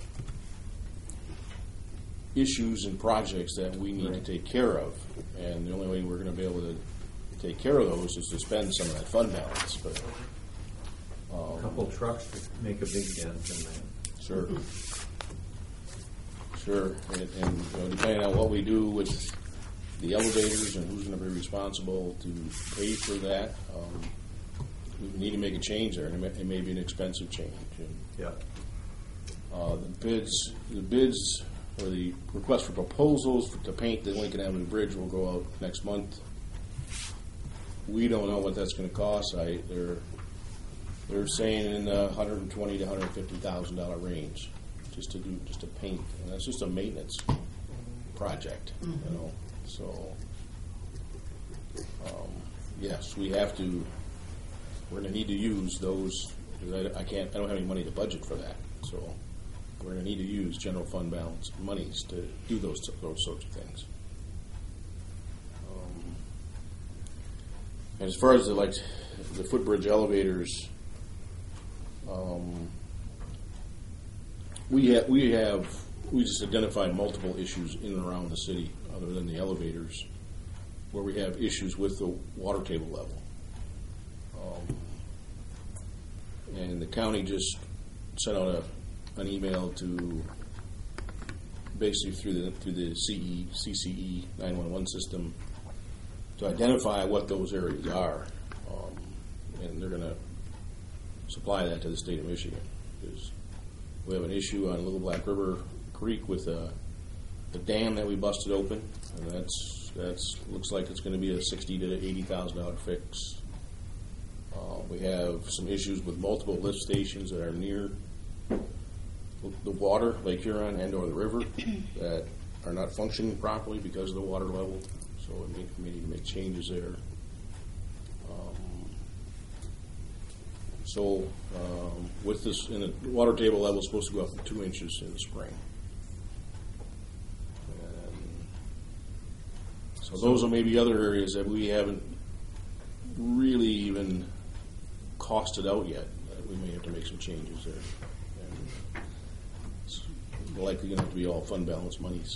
S3: issues and projects that we need
S1: Right.
S3: to take care of. And the only way we're going to be able to take care of those is to spend some of that fund balance. But
S1: A couple of trucks would make a big dent in that.
S3: Sure. Sure, and, and you know, depending on what we do with the elevators and who's going to be responsible to pay for that, um, we need to make a change there, and it may, it may be an expensive change. And,
S1: Yeah.
S3: uh, the bids, the bids, or the request for proposals for, to paint the Lincoln Avenue Bridge will go out next month. We don't know what that's going to cost. I they're they're saying in the one hundred twenty to one hundred fifty thousand dollar range, just to do just to paint, and that's just a maintenance project, you know. So, um, yes, we have to. We're going to need to use those. Because I, I can't. I don't have any money to budget for that. So, we're going to need to use general fund balance monies to do those those sorts of things. Um, and as far as the like the footbridge elevators. Um, we have we have we just identified multiple issues in and around the city, other than the elevators, where we have issues with the water table level. Um, and the county just sent out a, an email to basically through the through the C E, C C E nine one one system to identify what those areas are, um, and they're going to supply that to the state of Michigan. Because we have an issue on Little Black River Creek with uh, the dam that we busted open, and that's that's looks like it's going to be a sixty to eighty thousand dollar fix. Uh, we have some issues with multiple lift stations that are near the water, Lake Huron and or the river, that are not functioning properly because of the water level. So we need, we need to make changes there. Um, So, um, with this, and the water table level is supposed to go up to two inches in the spring. And so those are maybe other areas that we haven't really even costed out yet. That we may have to make some changes there. And it's likely going to have to be all fund balance monies.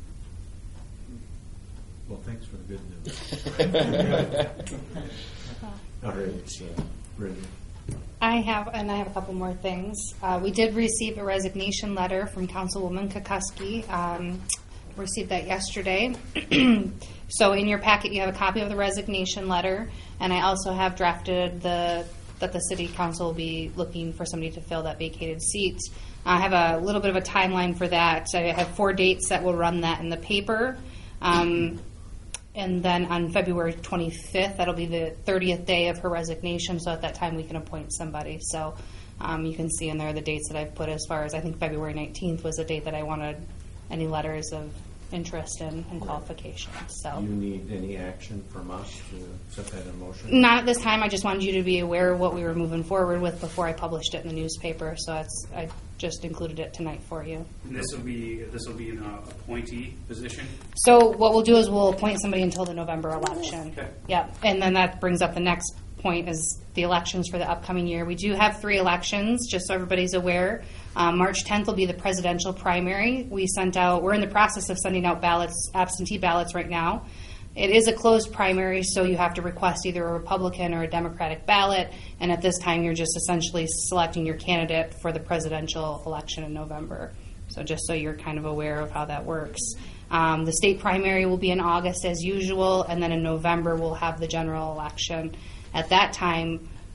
S1: Well, thanks for the good news. All right.
S3: So,
S1: Brittany.
S2: I have, and I have a couple more things. Uh, we did receive a resignation letter from Councilwoman Kukuski. Um, received that yesterday. So in your packet, you have a copy of the resignation letter, and I also have drafted the that the city council will be looking for somebody to fill that vacated seat. I have a little bit of a timeline for that. I have four dates that will run that in the paper. Um, And then on February twenty-fifth, that'll be the thirtieth day of her resignation, so at that time we can appoint somebody. So um, you can see in there the dates that I've put as far as, I think February nineteenth was the date that I wanted any letters of interest and, and qualifications. So
S1: Do you need any action from us to set that in motion?
S2: not at this time. I just wanted you to be aware of what we were moving forward with before I published it in the newspaper. So it's, I just included it tonight for you.
S11: And this will be, this will be an uh, appointee position?
S2: So what we'll do is we'll appoint somebody until the November election.
S11: Okay.
S2: Yep, and then that brings up the next point is the elections for the upcoming year. We do have three elections, just so everybody's aware. Um, March tenth will be the presidential primary. We sent out, we're in the process of sending out ballots, absentee ballots right now. It is a closed primary, so you have to request either a Republican or a Democratic ballot, and at this time you're just essentially selecting your candidate for the presidential election in November. So just so you're kind of aware of how that works. Um, the state primary will be in August as usual, and then in November we'll have the general election. At that time,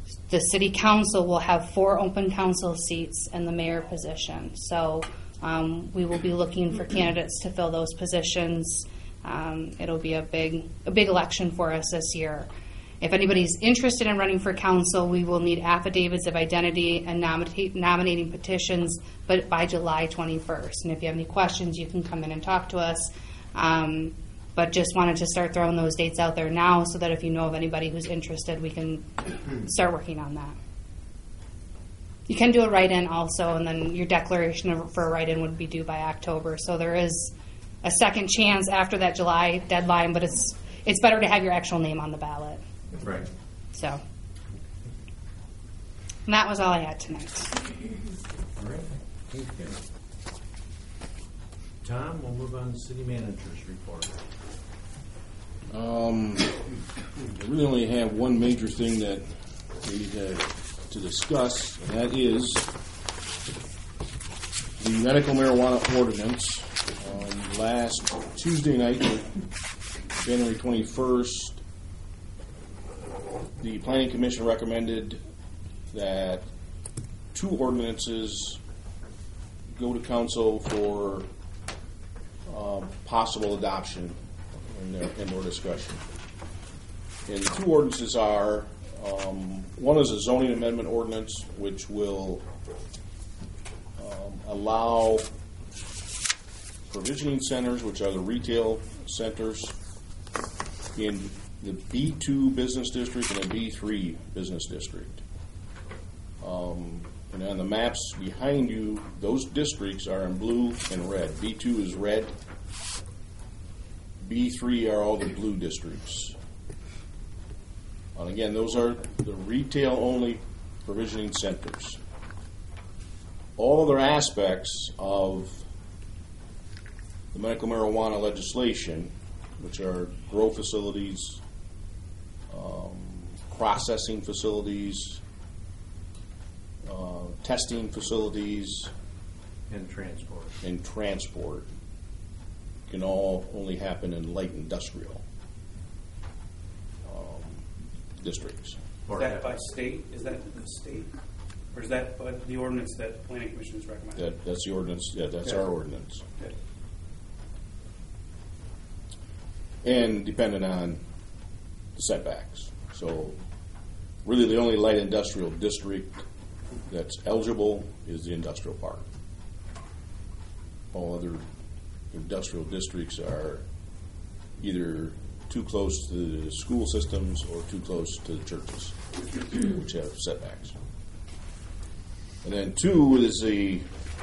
S2: the city council will have four open council seats and the mayor position. So um, we will be looking for candidates to fill those positions. Um, it'll be a big, a big election for us this year. If anybody's interested in running for council, we will need affidavits of identity and nominate, nominating petitions, but by July twenty-first. And if you have any questions, you can come in and talk to us. Um, but just wanted to start throwing those dates out there now so that if you know of anybody who's interested, we can start working on that. You can do a write-in also, and then your declaration for a write-in would be due by October. So there is a second chance after that July deadline, but it's it's better to have your actual name on the ballot.
S1: Right.
S2: So, and that was all I had tonight.
S1: All right. Thank you. Tom, we'll move on to city manager's report.
S3: Um, I really only have one major thing that we need to, to discuss, and that is the medical marijuana ordinance. Um, last Tuesday night, January twenty-first, the Planning Commission recommended that two ordinances go to council for uh, possible adoption in their, in their discussion. And the two ordinances are, um, one is a zoning amendment ordinance, which will um, allow provisioning centers, which are the retail centers, in the B two business district and the B three business district. Um, and on the maps behind you, those districts are in blue and red. B two is red. B three are all the blue districts. And again, those are the retail-only provisioning centers. All other aspects of the medical marijuana legislation, which are grow facilities, um, processing facilities, uh, testing facilities,
S1: And transport.
S3: and transport, can all only happen in light industrial um, districts.
S11: Is that by state? Is that the state? Or is that by the ordinance that the Planning Commission is recommending?
S3: That, that's the ordinance, yeah, that's
S11: Yeah.
S3: our ordinance.
S11: Okay.
S3: And dependent on the setbacks. So really the only light industrial district that's eligible is the industrial park. All other industrial districts are either too close to the school systems or too close to the churches, which have setbacks. And then two is the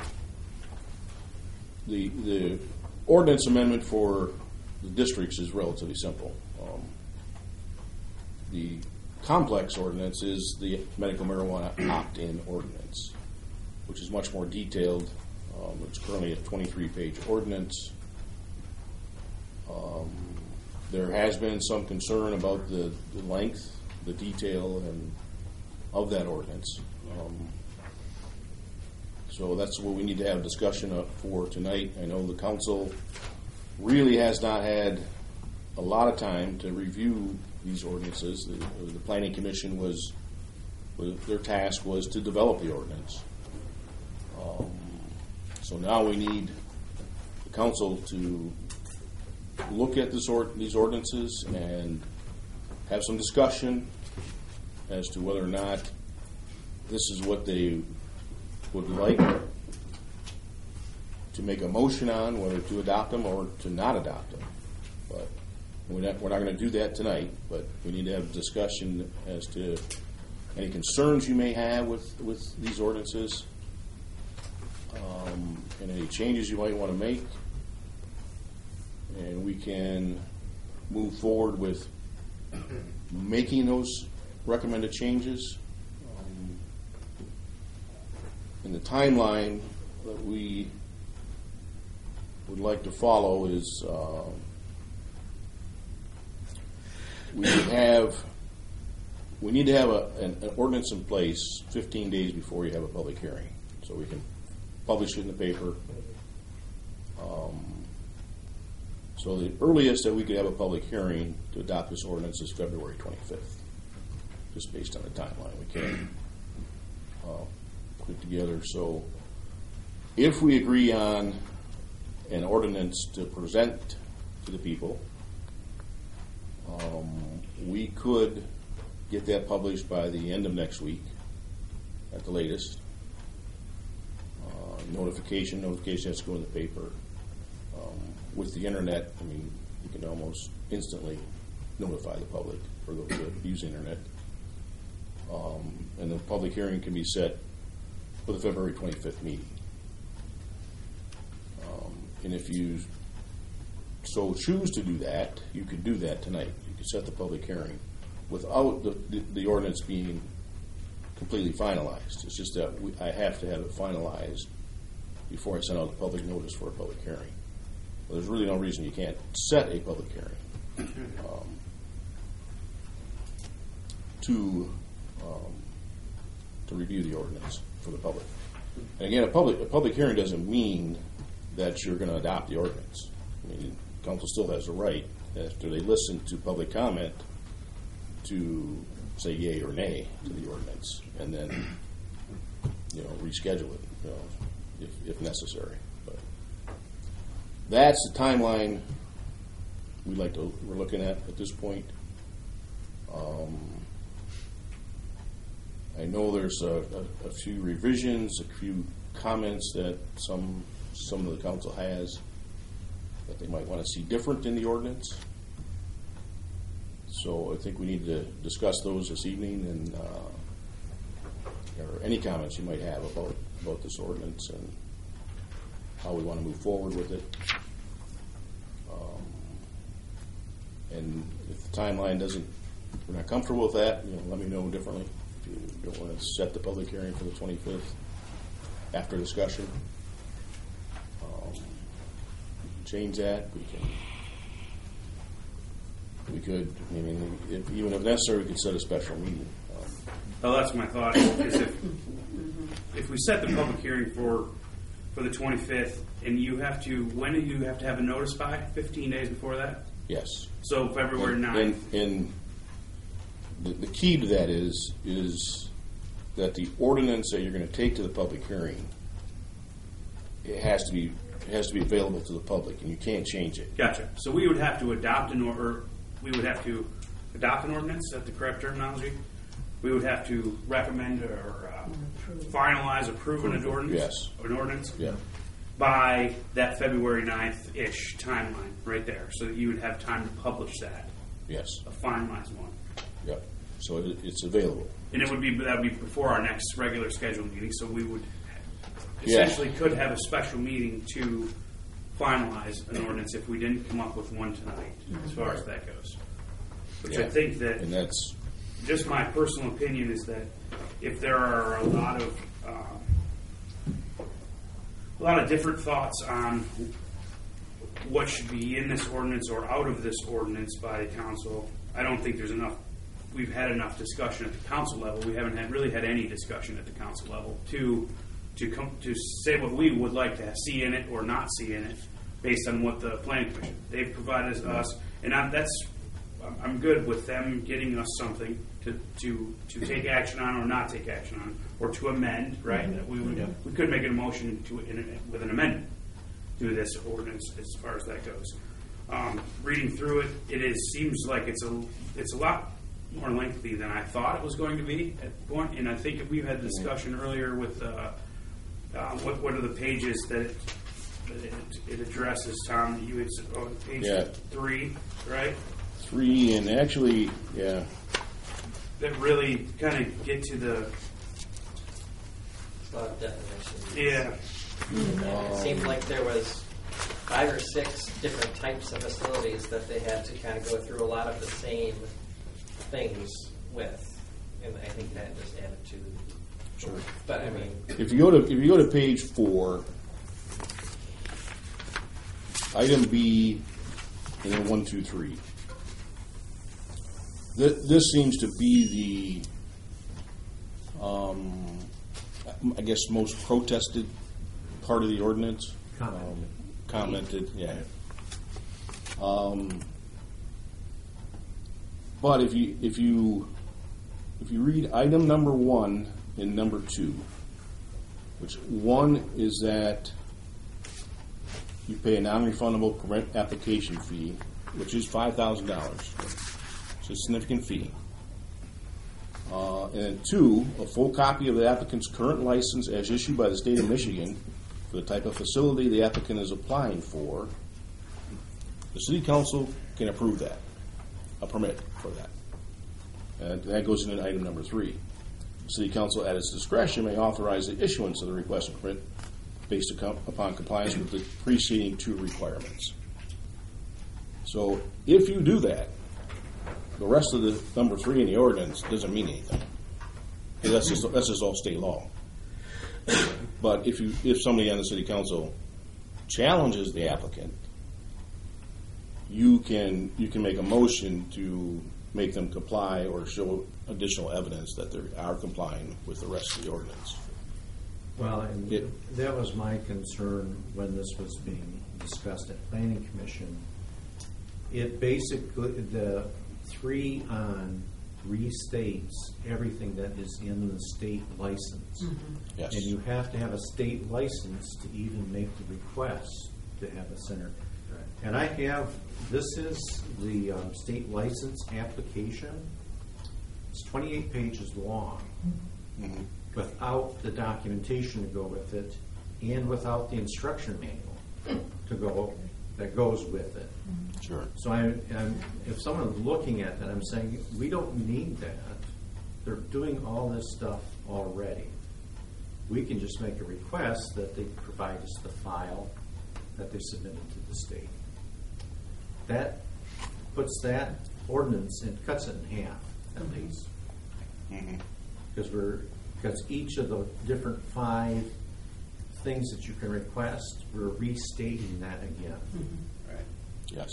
S3: the the ordinance amendment for the districts is relatively simple. Um, the complex ordinance is the medical marijuana opt-in ordinance, which is much more detailed. Um, it's currently a twenty-three page ordinance. Um, there has been some concern about the, the length, the detail, and of that ordinance. Um, so that's what we need to have a discussion of for tonight. I know the council really has not had a lot of time to review these ordinances. The, the Planning Commission was, was, their task was to develop the ordinance. Um, so now we need the council to look at this or, these ordinances and have some discussion as to whether or not this is what they would like to make a motion on, whether to adopt them or to not adopt them. But we're not, we're not going to do that tonight, but we need to have a discussion as to any concerns you may have with, with these ordinances, um, and any changes you might want to make. And we can move forward with making those recommended changes. Um, and the timeline that we would like to follow is uh, we have we need to have a, an, an ordinance in place fifteen days before you have a public hearing, so we can publish it in the paper. Um, so the earliest that we could have a public hearing to adopt this ordinance is February twenty-fifth. just based on the timeline. We can't uh, put it together. So if we agree on an ordinance to present to the people, um, we could get that published by the end of next week at the latest. Uh, notification, notification has to go in the paper. Um, with the internet, I mean, you can almost instantly notify the public for those that use the internet. Um, and the public hearing can be set for the February twenty-fifth meeting. Um, and if you so choose to do that, you could do that tonight. You could set the public hearing without the, the, the ordinance being completely finalized. It's just that we, I have to have it finalized before I send out the public notice for a public hearing. Well, there's really no reason you can't set a public hearing um, to um, to review the ordinance for the public. And again, a public a public hearing doesn't mean that you're going to adopt the ordinance. I mean, council still has a right, after they listen to public comment, to say yay or nay to the ordinance, and then you know reschedule it, you know, if, if necessary. But that's the timeline we like to we're looking at at this point. Um, I know there's a, a, a few revisions, a few comments that some some of the council has that they might want to see different in the ordinance. So I think we need to discuss those this evening, and uh, or any comments you might have about about this ordinance and how we want to move forward with it. Um, and if the timeline doesn't, if we're not comfortable with that, you know, let me know differently. If you don't want to set the public hearing for the twenty-fifth after discussion, um, we can change that. We can. We could, I mean, if, even if necessary, we could set a special meeting. Um,
S11: Well, that's my thought, is if, if we set the public hearing for, for the twenty-fifth, and you have to, when do you have to have a notice by? fifteen days before that?
S3: yes.
S11: So February
S3: And,
S11: ninth.
S3: and the, the key to that is is that the ordinance that you're going to take to the public hearing, it has to be it has to be available to the public, and you can't change it.
S11: Gotcha. So we would have to adopt an order, we would have to adopt an ordinance, is that the correct terminology? We would have to recommend or uh, finalize, approve an ordinance?
S3: Yes.
S11: An ordinance?
S3: Yeah.
S11: By that February ninth-ish timeline, right there, so that you would have time to publish that,
S3: Yes.
S11: a finalized one.
S3: Yep. So it, it's available.
S11: And it would be, that would be before our next regular scheduled meeting, so we would
S3: Yeah.
S11: essentially could have a special meeting to finalize an ordinance if we didn't come up with one tonight, as far as that goes. Which I
S3: Yeah.
S11: think that,
S3: And that's
S11: just my personal opinion is that if there are a lot of, um, a lot of different thoughts on what should be in this ordinance or out of this ordinance by the council, I don't think there's enough, we've had enough discussion at the council level. We haven't had, really had any discussion at the council level to to come to say what we would like to see in it or not see in it based on what the planning commission, they've provided us. And I, that's, I'm good with them getting us something to, to, to take action on or not take action on, or to amend, right? That we would, we could make a motion to, in, with an amendment to this ordinance as far as that goes. Um, reading through it, it is, seems like it's a, it's a lot more lengthy than I thought it was going to be at point. And I think if we've had the discussion earlier with, uh, uh, what, what are the pages that it, that it, it addresses, Tom, that you had, oh, page
S3: Yeah.
S11: three, right?
S3: three, and actually, yeah.
S11: That really kind of get to the,
S12: A lot of definitions.
S11: yeah,
S12: And it seemed like there was five or six different types of facilities that they had to kind of go through a lot of the same things with, and I think that just added to.
S3: Sure.
S12: But I mean,
S3: If you go to if you go to page four, item B, and then one, two, three. Th- this seems to be the, um, I guess, most protested part of the ordinance.
S1: Commented.
S3: Um, commented, yeah. Um, but if you if you if you read item number one and number two, which one is that you pay a non-refundable permit application fee, which is five thousand dollars. It's a significant fee. Uh, and two, a full copy of the applicant's current license as issued by the state of Michigan for the type of facility the applicant is applying for. The city council can approve that, a permit for that. And that goes into item number three. The city council, at its discretion, may authorize the issuance of the requested permit based upon compliance with the preceding two requirements. So if you do that, the rest of the number three in the ordinance doesn't mean anything. Because that's just, that's just all state law. But if you if somebody on the city council challenges the applicant, you can you can make a motion to make them comply or show additional evidence that they are complying with the rest of the ordinance.
S1: Well, and
S3: It-
S1: that was my concern when this was being discussed at Planning Commission. It basically, the three on restates everything that is in the state license.
S3: Yes.
S1: And you have to have a state license to even make the request to have a center. And I have, this is the um, state license application. It's twenty-eight pages long.
S3: Mm-hmm.
S1: Without the documentation to go with it, and without the instruction manual to go, that goes with it.
S3: Sure.
S1: So I, I'm, if someone's looking at that, I'm saying, we don't need that. They're doing all this stuff already. We can just make a request that they provide us the file that they submitted to the state. That puts that ordinance, and cuts it in half, at least.
S3: Mm-hmm.
S1: Because we're, because each of the different five things that you can request, we're restating that again.
S3: Yes.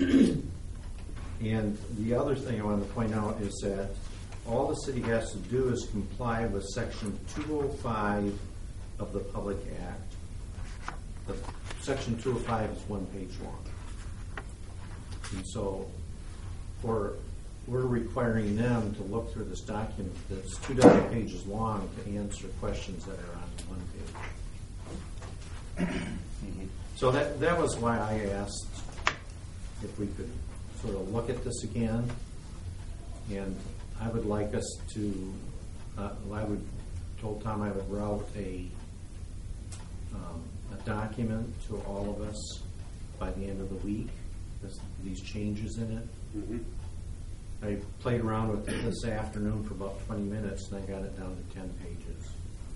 S1: And the other thing I want to point out is that all the city has to do is comply with section two oh five of the Public Act. The, section two oh five is one page long. And so for, we're requiring them to look through this document that's two dozen pages long to answer questions that are on one page.
S3: Mm-hmm.
S1: So that, that was why I asked if we could sort of look at this again. And I would like us to, uh, I would, told Tom I would route a, um, a document to all of us by the end of the week, this, these changes in it.
S11: Mm-hmm.
S1: I played around with it this afternoon for about twenty minutes, and I got it down to ten pages.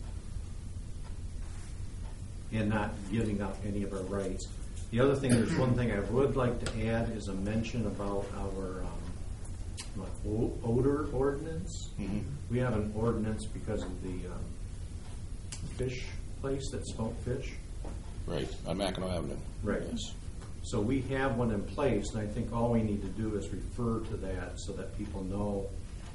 S1: And not giving up any of our rights. The other thing, there's one thing I would like to add is a mention about our um, what, o- odor ordinance.
S3: Mm-hmm.
S1: We have an ordinance because of the um, fish place that smoke fish.
S3: Right. On Mackinac Avenue.
S1: Right.
S3: Yes.
S1: So we have one in place, and I think all we need to do is refer to that so that people know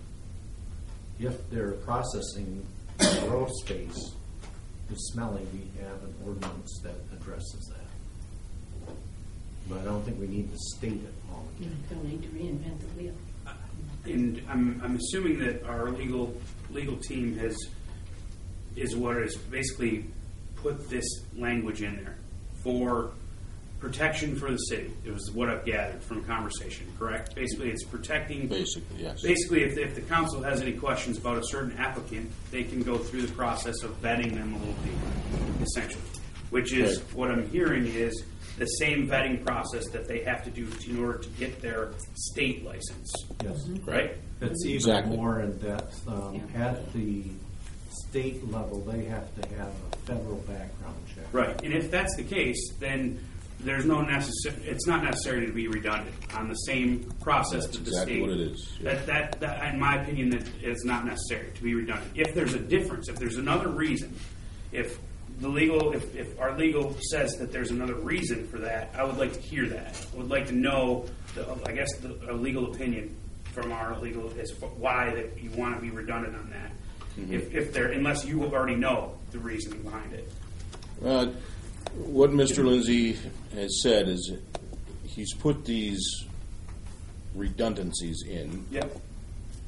S1: if they're processing grow space is smelly, we have an ordinance that addresses that. But I don't think we need to state it all
S8: You
S1: again.
S8: don't need to reinvent the wheel.
S11: And I'm, I'm assuming that our legal legal team has is what is basically put this language in there for protection for the city. It was what I've gathered from conversation, correct? Basically, it's protecting.
S3: Basically, yes.
S11: Basically, if, if the council has any questions about a certain applicant, they can go through the process of vetting them a little deeper, essentially. Which is,
S3: Right.
S11: what I'm hearing is the same vetting process that they have to do in order to get their state license,
S1: Yes.
S11: right?
S1: It's even
S3: Exactly.
S1: more in depth. Um, At the state level, they have to have a federal background check.
S11: Right, and if that's the case, then there's no necessary, it's not necessary to be redundant on the same process
S3: That's
S11: that the
S3: exactly
S11: state.
S3: what it is, yeah.
S11: That, that, that, in my opinion, that it's not necessary to be redundant. If there's a difference, if there's another reason, if the legal, if, if our legal says that there's another reason for that, I would like to hear that. I would like to know, the, I guess, the, a legal opinion from our legal as for why that you want to be redundant on that.
S3: Mm-hmm.
S11: If, if there, unless you already know the reasoning behind it.
S3: Uh, what Mister Lindsay has said is he's put these redundancies in.
S11: Yep.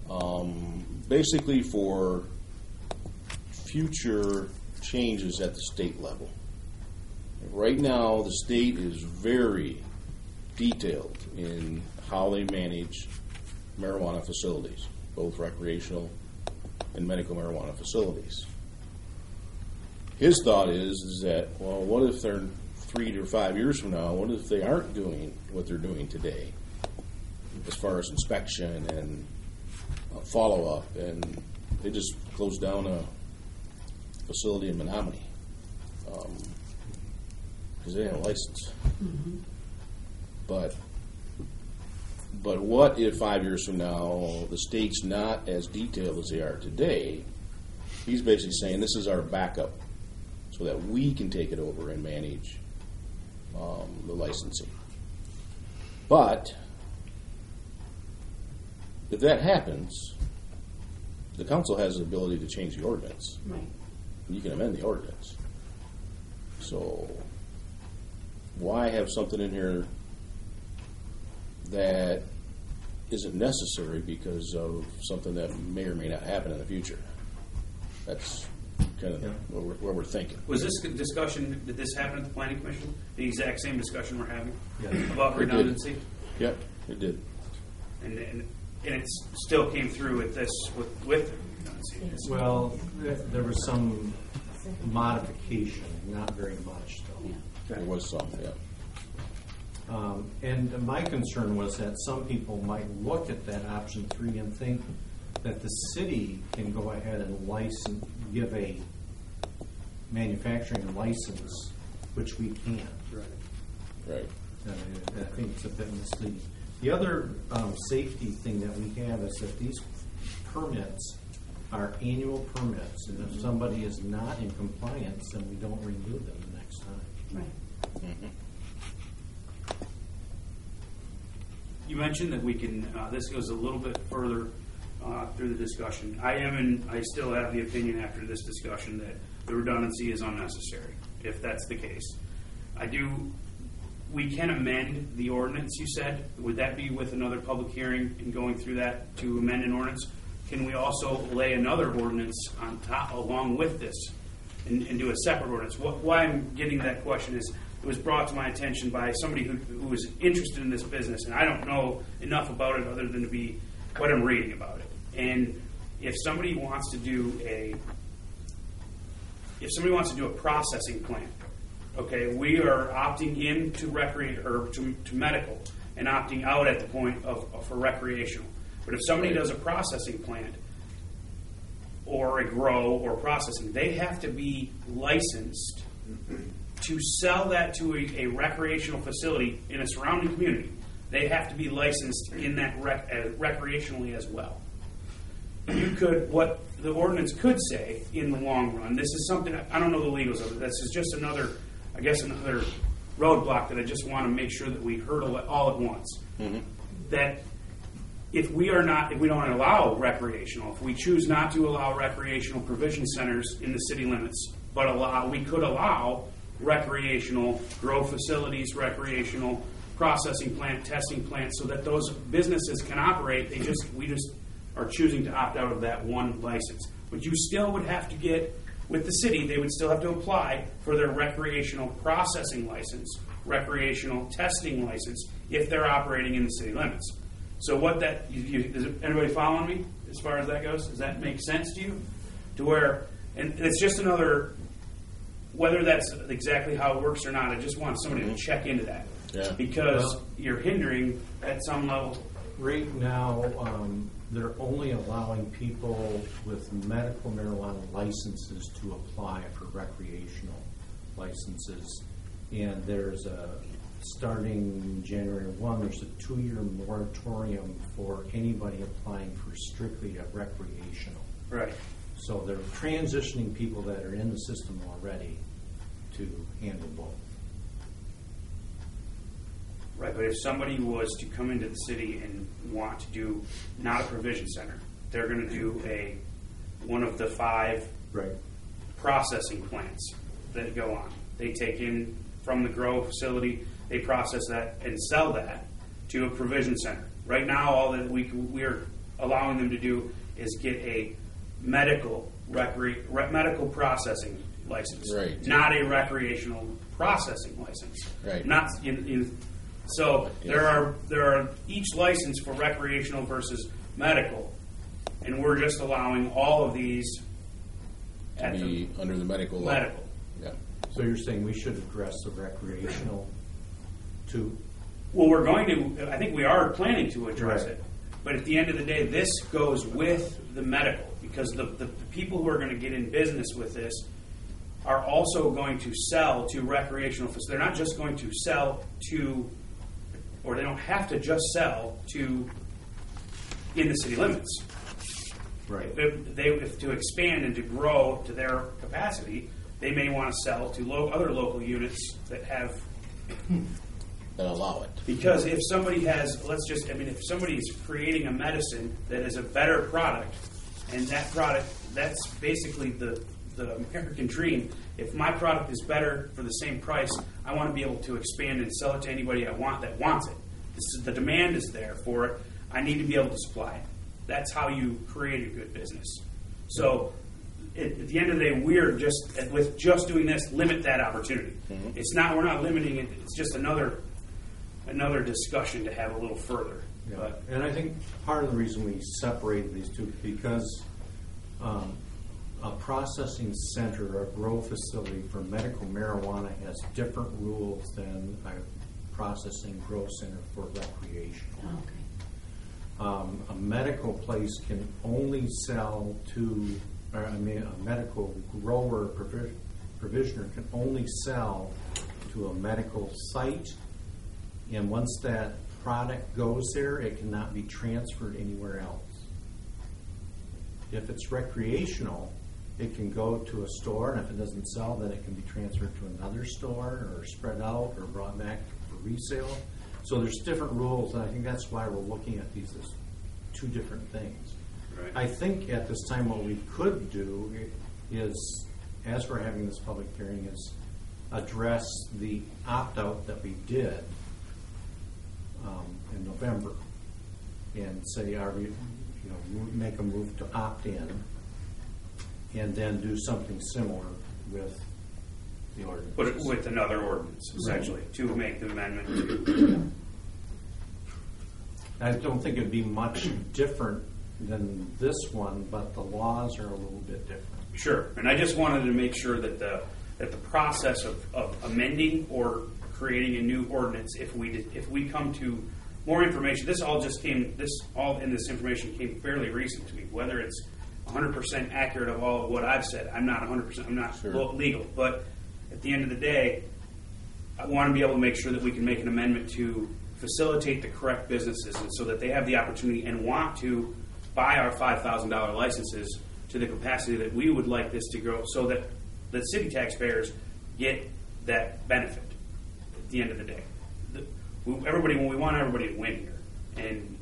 S3: um, basically for future changes at the state level. Right now, the state is very detailed in how they manage marijuana facilities, both recreational and medical marijuana facilities. His thought is, is that, well, what if they're three to five years from now, what if they aren't doing what they're doing today as far as inspection and uh, follow-up, and they just closed down a facility in Menominee because um, they have a license.
S8: Mm-hmm.
S3: But but what if five years from now the state's not as detailed as they are today? He's basically saying this is our backup so that we can take it over and manage um, the licensing. But if that happens, the council has the ability to change the ordinance.
S8: Right.
S3: You can amend the ordinance. So why have something in here that isn't necessary because of something that may or may not happen in the future? That's kind of
S11: Yeah.
S3: what, we're, what we're thinking.
S11: Was this discussion, did this happen at the planning commission? The exact same discussion we're having
S1: Yeah.
S11: about
S3: It did.
S11: redundancy?
S3: Yep, it did.
S11: And, and, and it still came through with this, with, with redundancy.
S1: Well, there there was some modification, not very much though.
S3: There was some, yeah.
S1: Um, and my concern was that some people might look at that option three and think that the city can go ahead and license, give a manufacturing license, which we can't.
S11: Right.
S3: Right.
S1: Uh, I think it's a bit misleading. The other um, safety thing that we have is that these permits are annual permits, and if somebody is not in compliance, then we don't renew them the next time.
S8: Right.
S3: Mm-hmm.
S11: You mentioned that we can, uh, this goes a little bit further uh, through the discussion. I am in, I still have the opinion after this discussion that the redundancy is unnecessary, if that's the case. I do, we can amend the ordinance, you said. Would that be with another public hearing and going through that to amend an ordinance? Can we also lay another ordinance on top along with this and, and do a separate ordinance? What, why I'm getting that question is it was brought to my attention by somebody who, who was interested in this business, and I don't know enough about it other than to be what I'm reading about it. And if somebody wants to do a if somebody wants to do a processing plant, okay, we are opting in to recreate or to, to medical and opting out at the point of, of for recreational. But if somebody does a processing plant or a grow or processing, they have to be licensed to sell that to a, a recreational facility in a surrounding community. They have to be licensed in that rec, uh, recreationally as well. You could, what the ordinance could say in the long run, this is something, I don't know the legals of it, this is just another, I guess another roadblock that I just want to make sure that we hurdle it all at once.
S3: Mm-hmm.
S11: That if we are not, if we don't allow recreational, if we choose not to allow recreational provision centers in the city limits, but allow, we could allow recreational grow facilities, recreational processing plant, testing plants, so that those businesses can operate. They just, we just are choosing to opt out of that one license. But you still would have to get, with the city, they would still have to apply for their recreational processing license, recreational testing license, if they're operating in the city limits. So what that, you, you, is anybody following me as far as that goes? Does that make sense to you? To where, and it's just another, whether that's exactly how it works or not, I just want somebody to check into that.
S3: Yeah.
S11: Because
S1: Well-
S11: you're hindering at some level.
S1: Right now, um, they're only allowing people with medical marijuana licenses to apply for recreational licenses. And there's a, starting January first, there's a two-year moratorium for anybody applying for strictly a recreational.
S11: Right.
S1: So they're transitioning people that are in the system already to handle both.
S11: Right, but if somebody was to come into the city and want to do not a provision center, they're going to do a one of the five
S1: Right.
S11: processing plants that go on. They take in from the grow facility, they process that and sell that to a provision center. Right now, all that we we are allowing them to do is get a medical recre- re- medical processing license,
S3: Right.
S11: not a recreational processing license.
S3: Right.
S11: Not in, in, so there are there are each license for recreational versus medical, and we're just allowing all of these
S3: To
S11: at
S3: be
S11: the
S3: under the medical law.
S11: medical.
S3: Yeah.
S1: So you're saying we should address the recreational too?
S11: Well, we're going to. I think we are planning to address
S1: Right.
S11: it, but at the end of the day, this goes with the medical because the, the, the people who are going to get in business with this are also going to sell to recreational facilities. They're not just going to sell to, or they don't have to just sell to in the city limits.
S1: Right.
S11: If they, if to expand and to grow to their capacity, they may want to sell to lo- other local units that have.
S3: That allow it.
S11: Because if somebody has, let's just, I mean, if somebody is creating a medicine that is a better product, and that product, that's basically the, the American dream. If my product is better for the same price, I want to be able to expand and sell it to anybody I want that wants it. This is, the demand is there for it. I need to be able to supply it. That's how you create a good business. So at, at the end of the day, we're just, with just doing this, limit that opportunity.
S3: Mhm.
S11: It's not, we're not limiting it, it's just another another discussion to have a little further.
S1: Yeah.
S11: But
S1: And I think part of the reason we separated these two, because um, a processing center, a grow facility for medical marijuana has different rules than a processing grow center for recreational. Um, a medical place can only sell to, or I mean, a medical grower provi- provisioner can only sell to a medical site. And once that product goes there, it cannot be transferred anywhere else. If it's recreational, it can go to a store, and if it doesn't sell, then it can be transferred to another store or spread out or brought back for resale. So there's different rules, and I think that's why we're looking at these as two different things.
S11: Right.
S1: I think at this time what we could do is, as we're having this public hearing, is address the opt-out that we did um, in November and say, are we, you know, mo- make a move to opt in and then do something similar with the ordinance.
S11: put it with another ordinance, essentially, to make the amendment to.
S1: I don't think it'd be much different than this one, but the laws are a little bit different.
S11: Sure, and I just wanted to make sure that the that the process of, of amending or creating a new ordinance, if we did, if we come to more information, this all just came, this all in this information came fairly recent to me. Whether it's one hundred percent accurate of all of what I've said, I'm not one hundred percent. I'm not
S3: Sure.
S11: lo- legal, but at the end of the day, I want to be able to make sure that we can make an amendment to facilitate the correct businesses, and so that they have the opportunity and want to buy our five thousand dollar licenses to the capacity that we would like this to grow, so that the city taxpayers get that benefit at the end of the day. The, we, everybody, we want everybody to win here, and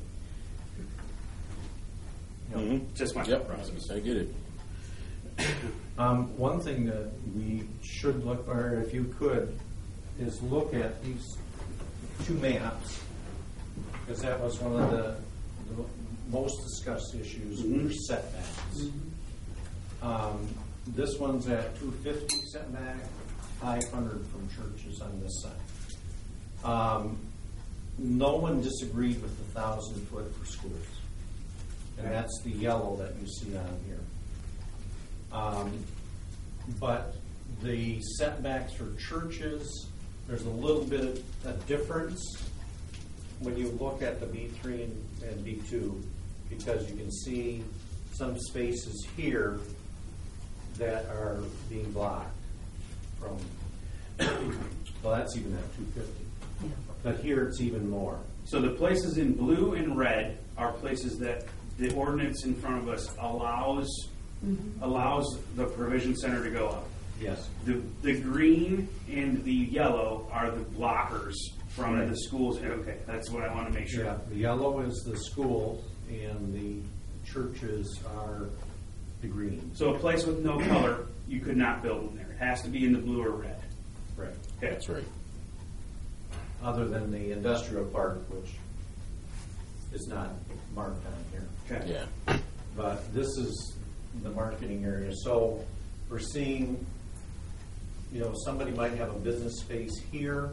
S11: you know,
S3: Mhm.
S11: just my
S3: Yep,
S11: process.
S3: I get it.
S1: Um, one thing that we should look, or if you could, is look at these two maps, because that was one of the, the most discussed issues were setbacks. Um, this one's at two fifty setback, five hundred from churches on this side. Um, no one disagreed with the thousand foot for schools, and that's the yellow that you see on here. Um, but the setbacks for churches, there's a little bit of a difference when you look at the B three and, and B two, because you can see some spaces here that are being blocked from, well, that's even at two fifty. But here it's even more.
S11: So the places in blue and red are places that the ordinance in front of us allows allows the provision center to go up.
S1: Yes.
S11: The the green and the yellow are the blockers from
S1: Right.
S11: the schools. Okay, that's what I want to make sure.
S1: Yeah, the yellow is the schools and the churches are the green.
S11: So a place with no color, you could not build in there. It has to be in the blue or red.
S1: Right.
S11: Okay.
S3: That's right.
S1: Other than the industrial park, which is not marked on here.
S11: Okay.
S3: Yeah.
S1: But this is the marketing area. So we're seeing, you know, somebody might have a business space here.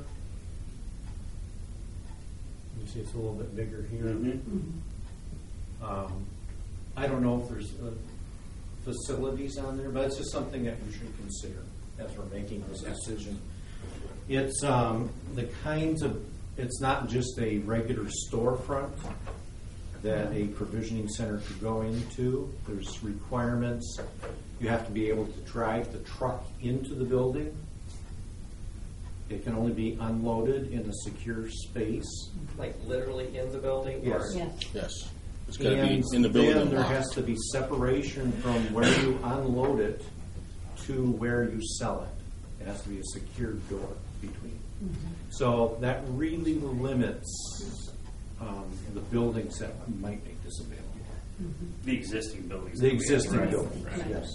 S1: You see it's a little bit bigger here.
S11: Mm-hmm.
S1: Um, I don't know if there's uh, facilities on there, but it's just something that we should consider as we're making this decision. It's um, the kinds of, it's not just a regular storefront that a provisioning center could go into. There's requirements. You have to be able to drive the truck into the building. It can only be unloaded in a secure space.
S12: Like literally in the building?
S1: Yes.
S12: Or-
S8: Yes.
S3: Yes. It's got to be
S1: And
S3: in the building.
S1: then
S3: and
S1: there
S3: locked.
S1: has to be separation from where you unload it to where you sell it. It has to be a secured door between. So that really limits um, the buildings that might make this available.
S11: The existing buildings.
S1: The
S11: that we have,
S1: existing
S11: right?
S1: buildings,
S11: Right.
S1: yes.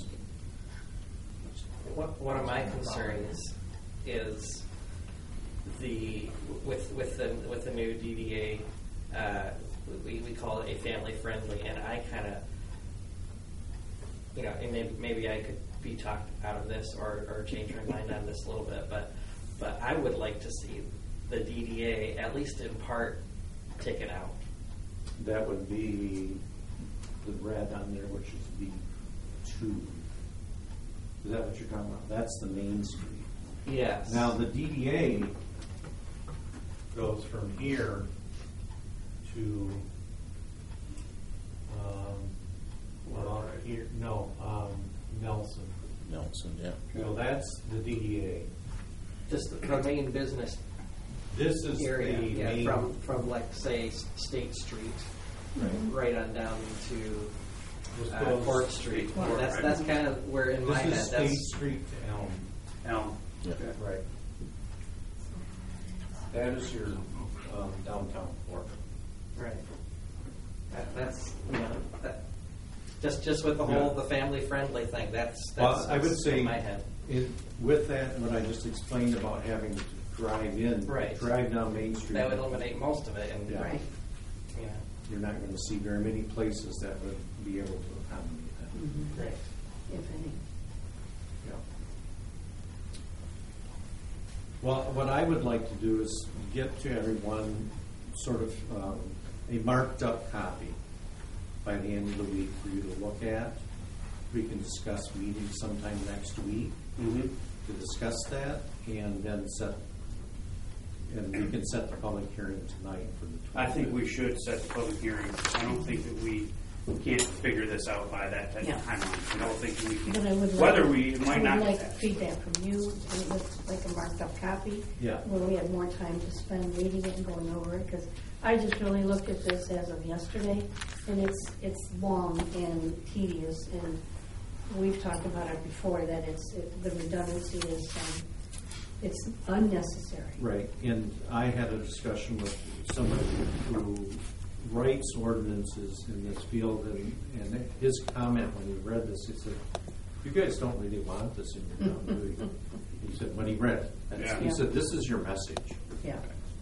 S12: One one of my concerns is the, with, with the, with the new D D A, uh, we, we call it a family friendly, and I kind of, you know, and maybe, maybe I could be talked out of this or, or change my mind on this a little bit, but, but I would like to see the D D A, at least in part, taken out.
S1: That would be the red on there, which is B two. Is that what you're talking about? That's the main street.
S12: Yes.
S1: Now, the D D A goes from here to, um, well, here, no, um, Nelson.
S3: Nelson, yeah.
S1: No, that's the D D A.
S12: Just the, the main business
S1: This is
S12: area,
S1: the
S12: yeah,
S1: main.
S12: from, from like, say, S- State Street, right on down to
S1: This
S12: uh,
S1: goes-
S12: Court Street.
S11: Court,
S12: That's,
S11: right.
S12: that's kind of where in my
S1: This
S12: head,
S1: is State
S12: that's,
S1: Street to Elm.
S11: Elm.
S3: Yeah.
S1: Right. That is your um, downtown core.
S12: right. That, that's, you know, that, just, just with the whole,
S1: Yeah.
S12: the family-friendly thing, that's,
S1: Well,
S12: that's
S1: I would
S12: that's
S1: say,
S12: in my head.
S1: it- with that, what I just explained about having to drive in,
S12: Right.
S1: drive down Main Street.
S12: That would eliminate most of it, and,
S1: Yeah.
S8: Right.
S12: you know,
S1: You're not going to see very many places that would be able to accommodate that.
S12: great.
S8: If any.
S1: Yeah. Well, what I would like to do is get to everyone sort of um, a marked up copy by the end of the week for you to look at. We can discuss meeting sometime next week
S11: Mm-hmm.
S1: to discuss that, and then set, and we can set the public hearing tonight for the twenty-fifth.
S11: I think we should set the public hearing. I don't think that we can't figure this out by that type
S8: Yeah.
S11: of timeline. I don't think we
S8: But I would
S11: can.
S8: like-
S11: Whether we, it
S8: I
S11: might
S8: would
S11: not get
S8: like
S11: that.
S8: feedback from you, and with like a marked up copy.
S1: Yeah.
S8: Where we had more time to spend reading it and going over it, because I just really looked at this as of yesterday, and it's, it's long and tedious, and we've talked about it before, that it's, it- the redundancy is, um, it's unnecessary.
S1: Right, and I had a discussion with somebody who writes ordinances in this field, and, and his comment when he read this, he said, "You guys don't really want this in your town, do you?" He said, when he read it, that's- he
S11: Yeah.
S1: said, "This is your message."
S8: Yeah.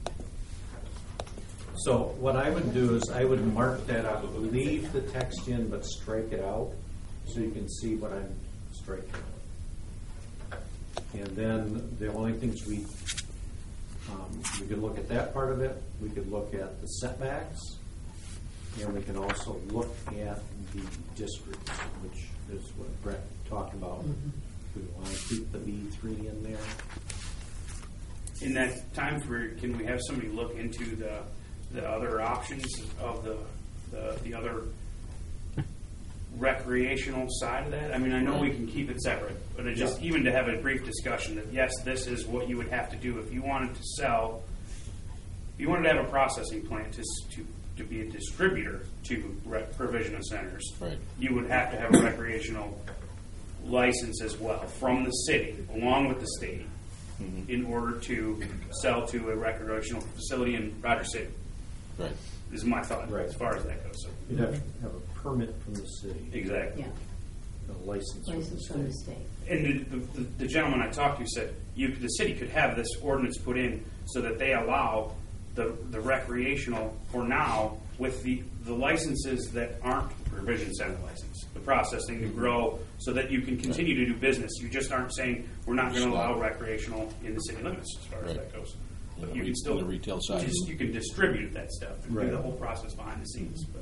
S1: So what I would do is I would mark that up, leave the text in, but strike it out, so you can see what I'm striking out. And then the only things we, um, we could look at that part of it, we could look at the setbacks, and we can also look at the districts, which is what Brett talked about. Do we want to keep the B three in there?
S11: In that time period, can we have somebody look into the, the other options of the, the, the other recreational side of that? I mean, I know we can keep it separate, but it just, even to have a brief discussion that, yes, this is what you would have to do if you wanted to sell, if you wanted to have a processing plant to, s- to, to be a distributor to rec- provision of centers,
S3: Right.
S11: you would have to have a recreational license as well from the city, along with the state, in order to sell to a recreational facility in Rogers City.
S3: Right.
S11: Is my thought,
S1: Right.
S11: as far as that goes. So,
S1: You'd have to have a permit from the city,
S11: exactly.
S8: Yeah,
S1: a license from the
S8: license from the
S1: state.
S8: state.
S11: And the, the, the gentleman I talked to said you, the city could have this ordinance put in so that they allow the, the recreational for now with the, the licenses that aren't provision center license, the processing to grow so that you can continue to do business. You just aren't saying we're not going to allow recreational in the city limits as far as
S3: Right.
S11: that goes. But
S3: Yeah,
S11: you
S3: re-
S11: can still
S3: on the retail side.
S11: Just, you can distribute that stuff and
S1: Right.
S11: do the whole process behind the scenes. But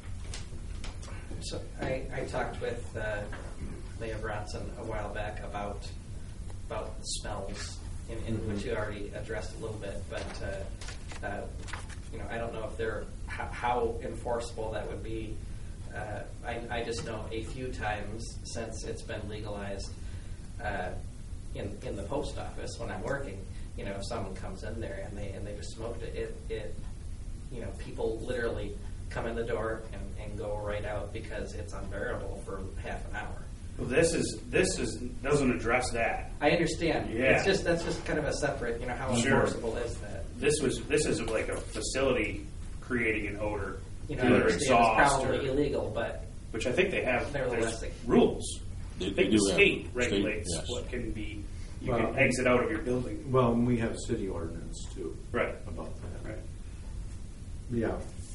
S12: So I, I talked with uh, Leah Bronson a while back about about the smells, in, in
S1: Mhm.
S12: which you already addressed a little bit, but uh, uh, you know I don't know if they're how, how enforceable that would be. Uh, I, I just know a few times since it's been legalized uh, in in the post office when I'm working. You know, if someone comes in there and they and they just smoked it, it, it you know people literally come in the door and, and go right out because it's unbearable for half an hour.
S11: well, this is this is doesn't address that.
S12: I understand.
S11: Yeah.
S12: It's just that's just kind of a separate. You know, how
S11: Sure.
S12: enforceable is that?
S11: This was this is like a facility creating an odor
S12: You know,
S11: through
S12: I
S11: their
S12: understand it's
S11: exhaust,
S12: probably
S11: or,
S12: illegal, but
S11: which I think they have
S12: Nevertheless,
S11: there's
S12: they-
S11: rules.
S3: They-
S11: I
S3: they
S11: think
S3: do
S11: the
S3: have-
S11: state
S3: state,
S11: regulates
S3: yes.
S11: what can be. You
S1: Well-
S11: can exit out of your building.
S1: Well, and we have city ordinance too.
S11: Right.
S1: About that.
S11: Right.
S1: Yeah.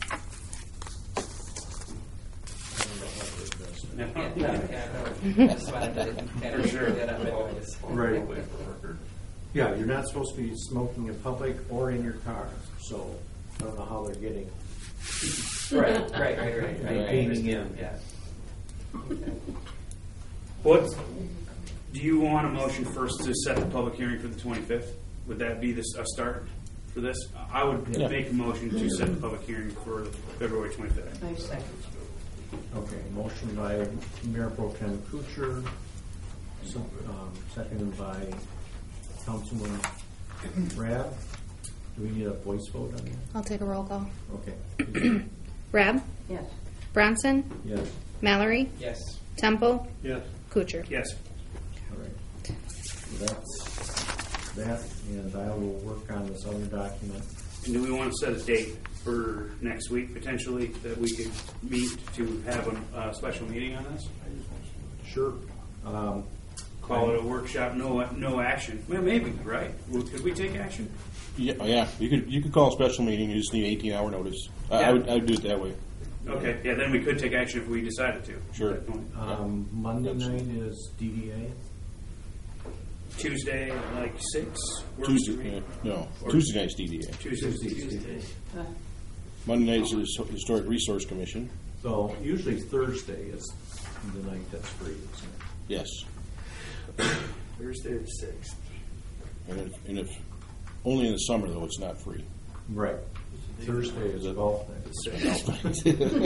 S1: I don't know how to address that.
S11: No.
S12: yeah, no, yeah, no, just wanted to kind of
S11: For sure.
S12: that up anyways.
S1: Right. Yeah, you're not supposed to be smoking in public or in your car, so I don't know how they're getting.
S12: Right, right, right, right. right. I
S1: Maintaining
S12: understand,
S1: in.
S12: Yeah. Okay.
S11: What do you want a motion first to set the public hearing for the twenty-fifth? Would that be this, a start for this? I would
S3: Yeah.
S11: make a motion to set the public hearing for February twenty-fifth.
S8: I second.
S1: Okay, motion by Mayor Pro Tem Kuchar, so, um, seconded by Councilman Rab. Do we need a voice vote on that?
S2: I'll take a roll call.
S1: Okay.
S2: Rab,
S8: Yes.
S2: Bronson,
S1: Yes,
S2: Mallory,
S12: Yes.
S2: Temple,
S7: Yes.
S2: Kuchar.
S11: Yes.
S1: all right. So that's that, and I will work on this other document.
S11: And do we want to set a date for next week potentially that we could meet to have a uh, special meeting on this?
S1: Sure. Um,
S11: Call it a workshop, no no action. Well, maybe, right? Well, could we take action?
S3: Yeah, yeah. You could you could call a special meeting. You just need eighteen hour notice. I,
S11: Yeah.
S3: I would I would do it that way.
S11: Okay, yeah, then we could take action if we decided to.
S3: Sure.
S11: At that point.
S1: Um, Monday
S3: Absolutely.
S1: night is D D A.
S11: Tuesday, like six. works
S3: Tuesday,
S11: for me.
S3: uh, no.
S11: Or-
S3: Tuesday night's D D A.
S11: Tuesday.
S1: Tuesday.
S8: Uh,
S3: Monday night's the Historic Resource Commission.
S1: So usually Thursday is the night that's free, isn't it?
S3: Yes.
S11: Thursday the sixth.
S3: And if, and if only in the summer though, it's not free.
S1: Right. Thursday is a golf night.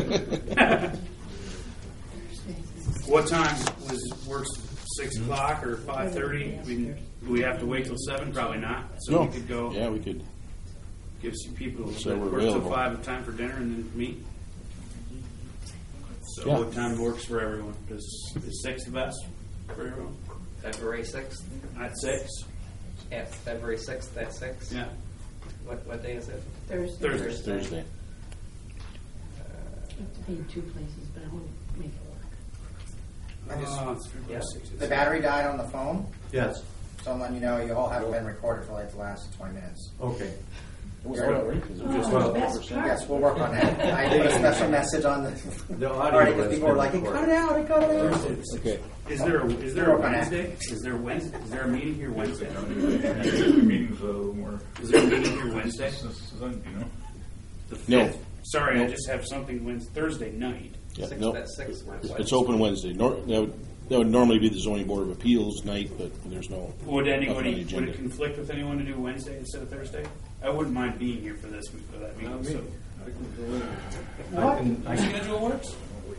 S11: What time was works? Six o'clock or five thirty? I mean, do we have to wait till seven? Probably not. So
S3: No.
S11: we could go
S3: Yeah, we could.
S11: give some people
S3: So
S11: that
S3: we're
S11: work till
S3: available.
S11: five a time for dinner and then meet. So
S3: Yeah.
S11: what time works for everyone? Does is six the best for everyone?
S12: February sixth
S11: At six.
S12: at February sixth at six.
S11: Yeah.
S12: What what day is it?
S8: Thursday.
S11: Thursday.
S3: Thursday.
S8: I have to be in two places, but I want to make it work.
S6: I just-
S11: Oh, it's February
S12: Yeah.
S11: sixth.
S6: The battery died on the phone,
S1: Yes,
S6: so I'm letting you know you all haven't been recorded for like the last twenty minutes.
S1: okay.
S3: Was that already? 'Cause it was just
S1: Well,
S3: over
S8: best
S3: seven.
S6: Yes, we'll work on that. I put a special message on the,
S1: The audio
S6: already because
S1: has
S6: people were
S1: been
S6: like, "Hey, cut it
S1: recorded.
S6: out, I cut it out."
S3: Okay.
S11: Is there a, is there a
S6: We'll work on that.
S11: Wednesday? Is there Wednesday? Is there a meeting here Wednesday?
S5: Meetings a little more.
S11: Is there a meeting here Wednesday?
S5: You know?
S11: The
S3: No.
S11: fifth? Sorry, I
S3: No.
S11: just have something Wednesday, Thursday night.
S3: Yeah,
S12: Six
S3: no,
S12: at six.
S3: it's, it's open Wednesday. Nor, that would that would normally be the zoning board of appeals night, but there's no.
S11: Would
S3: nothing on the
S11: anybody, would
S3: agenda.
S11: it conflict with anyone to do Wednesday instead of Thursday? I wouldn't mind being here for this, for that meeting.
S7: Not me.
S11: So.
S7: I can go in.
S1: I can,
S11: My
S1: I can,
S11: schedule works?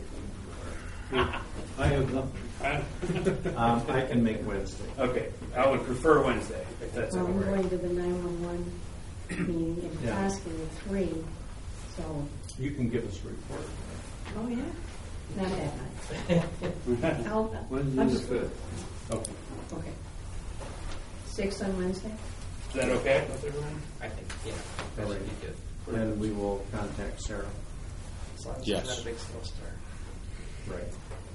S7: I have nothing.
S1: um, I can make Wednesday.
S11: Okay, I would prefer Wednesday, if that's
S8: Well,
S11: all
S8: I'm
S11: right.
S8: going to the nine-one-one meeting in
S1: Yeah.
S8: Pasco at three, so,
S1: You can give us a report.
S8: oh, yeah? Not that night. I'll-
S7: Wednesday
S8: I'm
S7: the
S8: s-
S7: fifth.
S1: Okay.
S8: Okay. Six on Wednesday?
S11: Is that okay with everyone?
S12: I think yeah, that should be good.
S1: Then we will contact Sarah.
S12: As long as
S3: Yes.
S12: it's not a big snowstorm.
S1: Right.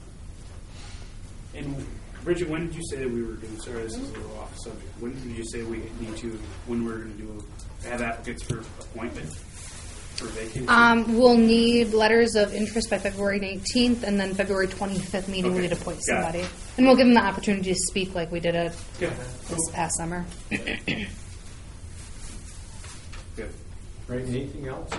S11: And Bridget, when did you say that we were doing, sorry, this is a little off subject. When did you say we need to, when we're going to do, have applicants for appointment? for vacation?
S2: Um, we'll need letters of interest by February nineteenth, and then February twenty-fifth meeting, we
S11: Okay.
S2: need to appoint
S11: Got it.
S2: somebody. And we'll give them the opportunity to speak like we did it
S11: Good.
S2: this past summer.
S11: Good.
S1: Right, anything else?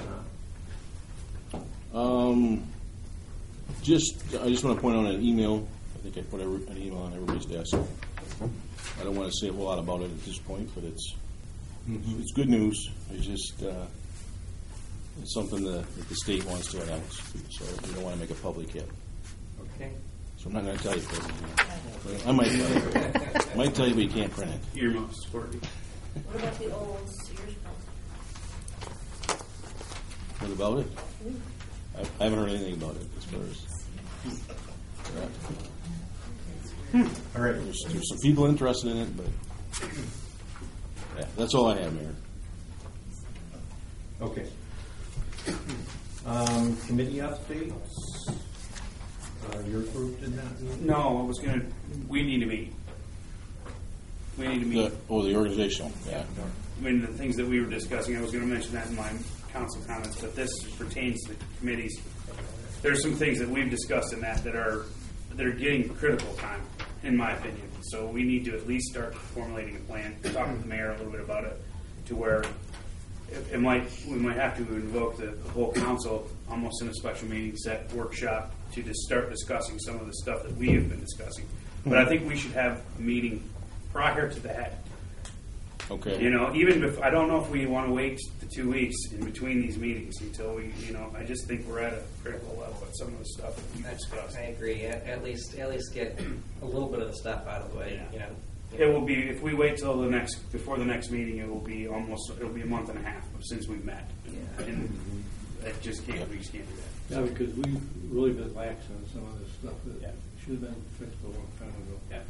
S1: No.
S3: Um, just, I just want to point out an email. I think I put every- an email on everybody's desk. I don't want to say a whole lot about it at this point, but it's it's good news. It's just uh, it's something that, that the state wants to announce, so we don't want to make it public yet.
S12: Okay.
S3: So I'm not going to tell you. But I might tell you. I might tell you, but you can't print it.
S11: Earmuffs, Courtney.
S8: What about the old Sears pump?
S3: What about it? I, I haven't heard anything about it as far as. Yeah.
S1: All right.
S3: There's, there's some people interested in it, but yeah, that's all I have, Mayor.
S1: Okay. Um, committee updates. Uh, your group did not meet?
S11: No, I was gonna, we need to meet. We need to
S3: The,
S11: meet.
S3: oh, the organizational. Yeah.
S11: I mean, the things that we were discussing, I was gonna mention that in my council comments, but this pertains to the committees. There's some things that we've discussed in that that are, that are getting critical time, in my opinion. So we need to at least start formulating a plan, talk with the mayor a little bit about it, to where it, it might, we might have to invoke the, the whole council almost in a special meeting, set workshop, to just start discussing some of the stuff that we have been discussing. But I think we should have a meeting prior to that.
S3: Okay.
S11: You know, even if, I don't know if we want to wait the two weeks in between these meetings until we, you know, I just think we're at a critical level at some of the stuff that we discussed.
S12: I agree. At, at least, at least get a little bit of the stuff out of the way.
S11: Yeah.
S12: You know.
S11: It will be, if we wait till the next, before the next meeting, it will be almost, it'll be a month and a half since we've met.
S12: Yeah.
S11: And that just can't, we just can't do that.
S7: Yeah, because we've really been lax on some of this stuff that
S11: Yeah.
S7: should have been fixed a long time ago.
S11: Yeah.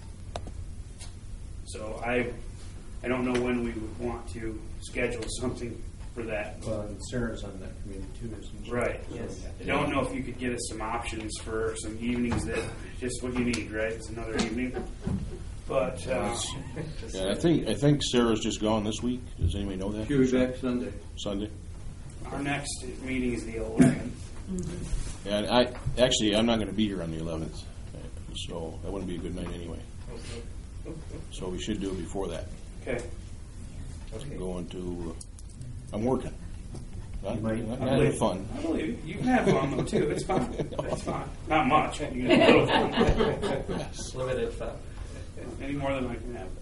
S11: So I, I don't know when we would want to schedule something for that.
S1: Well, and Sarah's on that committee too, isn't she?
S11: Right.
S12: Yes.
S11: I don't know if you could get us some options for some evenings that, just what you need, right? It's another evening. But, uh,
S3: Yeah, I think I think Sarah's just gone this week. Does anybody know that?
S7: She'll be back Sunday.
S3: Sunday.
S11: our next meeting is the eleventh.
S3: And I actually I'm not going to be here on the eleventh, so that wouldn't be a good night anyway. So we should do it before that.
S11: Okay.
S3: I'm going to. Uh, I'm working. Not,
S1: You might-
S3: not,
S11: I
S3: not having
S11: believe-
S3: fun.
S11: I believe you. You can have fun though too. It's fine. It's fine. Not much. You can have a little fun.
S3: Yes.
S12: Limited fun.
S11: Any more than I can have.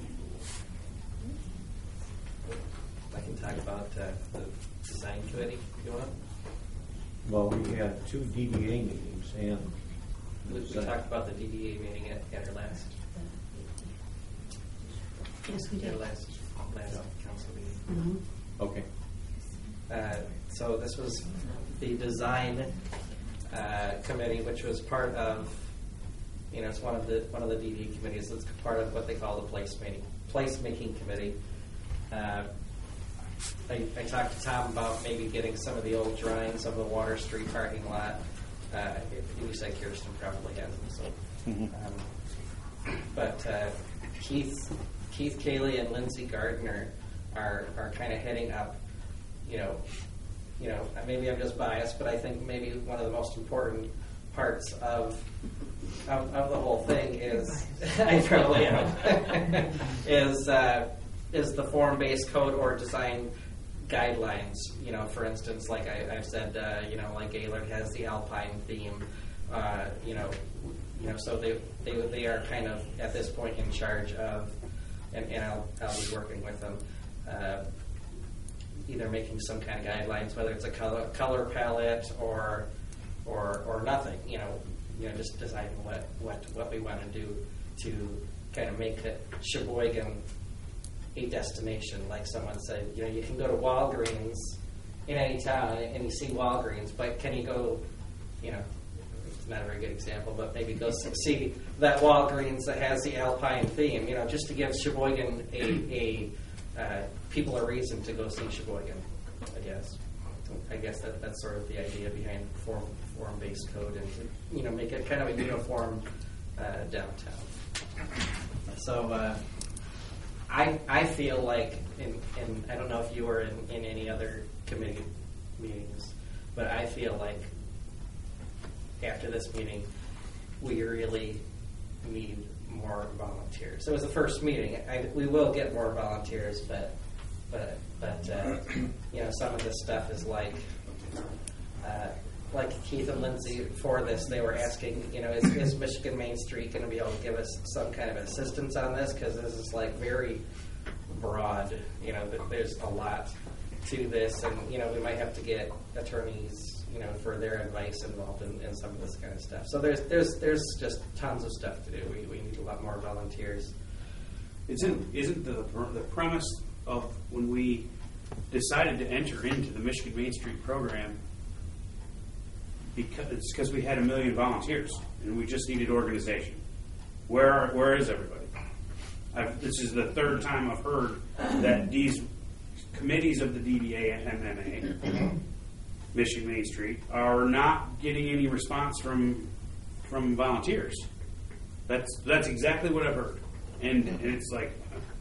S12: I can talk about uh, the design committee if you want.
S1: Well, we had two D D A meetings and.
S12: We, we talked about the D D A meeting at, at our last,
S8: Yes, we
S12: at our
S8: did.
S12: last, last council meeting.
S8: Mhm.
S1: Okay.
S12: Uh, so this was the design uh, committee, which was part of, you know, it's one of the one of the D D A committees. It's part of what they call the placemaking placemaking committee. Uh, I, I talked to Tom about maybe getting some of the old drawings of the Water Street parking lot. Uh, you said Kirsten probably has them, so.
S3: Mhm.
S12: Um, but uh, Keith, Keith Cayley and Lindsay Gardner are are kind of heading up. You know, you know, maybe I'm just biased, but I think maybe one of the most important parts of of, of the whole thing is I probably am is uh, is the form-based code or design guidelines. You know, for instance, like I, I've said, uh, you know, like Gaylord has the Alpine theme. Uh, you know, you know, so they they they are kind of at this point in charge of, and, and I'll I'll be working with them. Uh, either making some kind of guidelines, whether it's a color color palette or or or nothing, you know, you know, just deciding what what what we want to do to kind of make it Sheboygan a destination. Like someone said, you know, you can go to Walgreens in any town and you see Walgreens, but can you go, you know, it's not a very good example, but maybe go see that Walgreens that has the Alpine theme, you know, just to give Sheboygan a a Uh, people a reason to go see Sheboygan, I guess. I guess that, that's sort of the idea behind form form based code, and to, you know, make it kind of a uniform uh, downtown. So uh, I I feel like, in, in I don't know if you were in, in any other committee meetings, but I feel like after this meeting, we really need more volunteers. It was the first meeting. I, we will get more volunteers, but but but uh, you know, some of this stuff is like uh, like Keith and Lindsay for this. They were asking, you know, is, is Michigan Main Street going to be able to give us some kind of assistance on this? Because this is like very broad. You know, there's a lot to this, and you know, we might have to get attorneys, you know, for their advice involved in, in some of this kind of stuff. So there's there's there's just tons of stuff to do. We we need a lot more volunteers.
S11: Isn't isn't the the premise of when we decided to enter into the Michigan Main Street program because it's because we had a million volunteers and we just needed organization? Where are, where is everybody? I've, this is the third time I've heard that these committees of the D D A and M M A, Michigan Main Street, are not getting any response from from volunteers. That's that's exactly what I've heard, and, and it's like,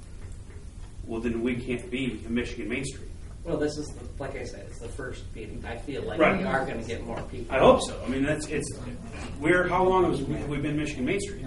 S11: well, then we can't be a Michigan Main Street.
S12: Well, this is the, like I said, it's the first meeting. I feel like
S11: Right.
S12: we are going to get more people.
S11: I hope so. I mean, that's it's. We're how long has we, we been Michigan Main Street?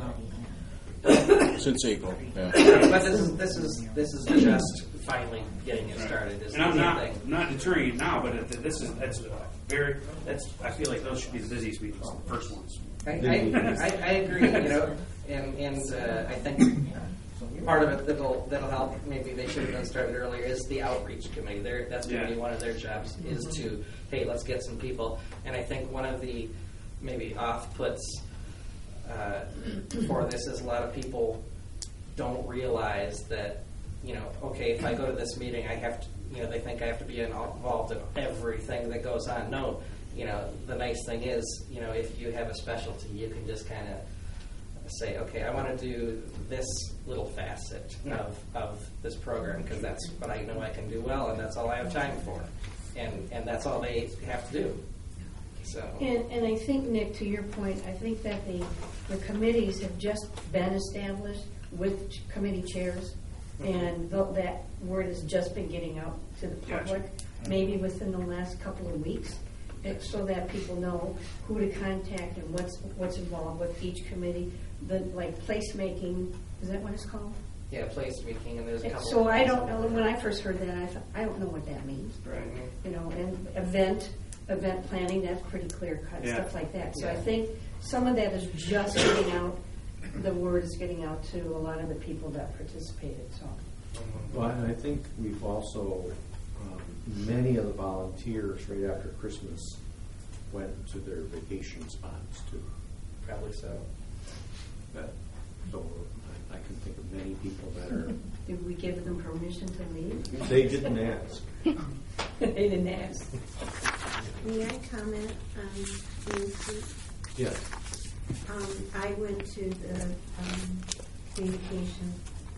S3: Since April, yeah.
S12: But this is this is this is just finally getting it started. Is
S11: And I'm
S12: the
S11: not
S12: thing.
S11: I'm not deterring it now, but it, this is that's very that's. I feel like those should be the busiest meetings, the first ones.
S12: I, I, I, I agree. You know, and and uh, I think part of it that'll that'll help. Maybe they should have been started earlier. Is the outreach committee? There, that's going to
S11: Yeah.
S12: be one of their jobs. Is to hey, let's get some people. And I think one of the maybe off puts uh, for this is a lot of people don't realize that, you know, okay, if I go to this meeting, I have to, you know, they think I have to be involved in everything that goes on. No, you know, the nice thing is, you know, if you have a specialty, you can just kind of say, okay, I want to do this little facet of, of this program because that's what I know I can do well, and that's all I have time for. And, and that's all they have to do. So.
S8: And, and I think, Nick, to your point, I think that the, the committees have just been established with ch- committee chairs, and th- that word has just been getting out to the public, maybe within the last couple of weeks, and so that people know who to contact and what's what's involved with each committee. The like placemaking, is that what it's called?
S12: Yeah, placemaking, and there's a couple.
S8: So
S12: of
S8: I don't know. When I first heard that, I thought I don't know what that means.
S12: Right.
S8: You know, and event event planning, that's pretty clear cut,
S11: Yeah.
S8: stuff like that. So
S12: Yeah.
S8: I think some of that is just getting out. The word is getting out to a lot of the people that participated. So.
S1: Well, and I think we've also, um, many of the volunteers right after Christmas went to their vacation spots too.
S12: Probably so.
S1: But, so I, I can think of many people that are,
S8: Did we give them permission to leave?
S1: they didn't ask.
S8: They didn't ask.
S4: May I comment on Main Street?
S1: Yes.
S4: Um, I went to the um, communication,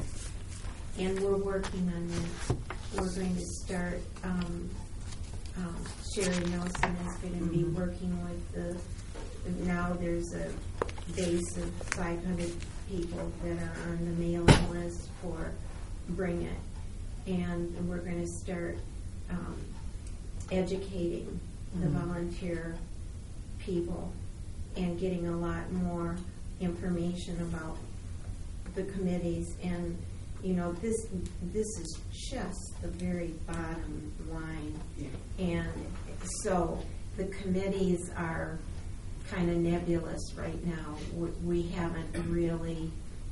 S4: and we're working on that. We're going to start. Um, um, Sherry Nelson is going to be working with the. Now there's a base of five hundred people that are on the mailing list for Bring It, and we're going to start um, educating the volunteer people and getting a lot more information about the committees. And you know, this this is just the very bottom line. And so the committees are kind of nebulous right now. We, we haven't really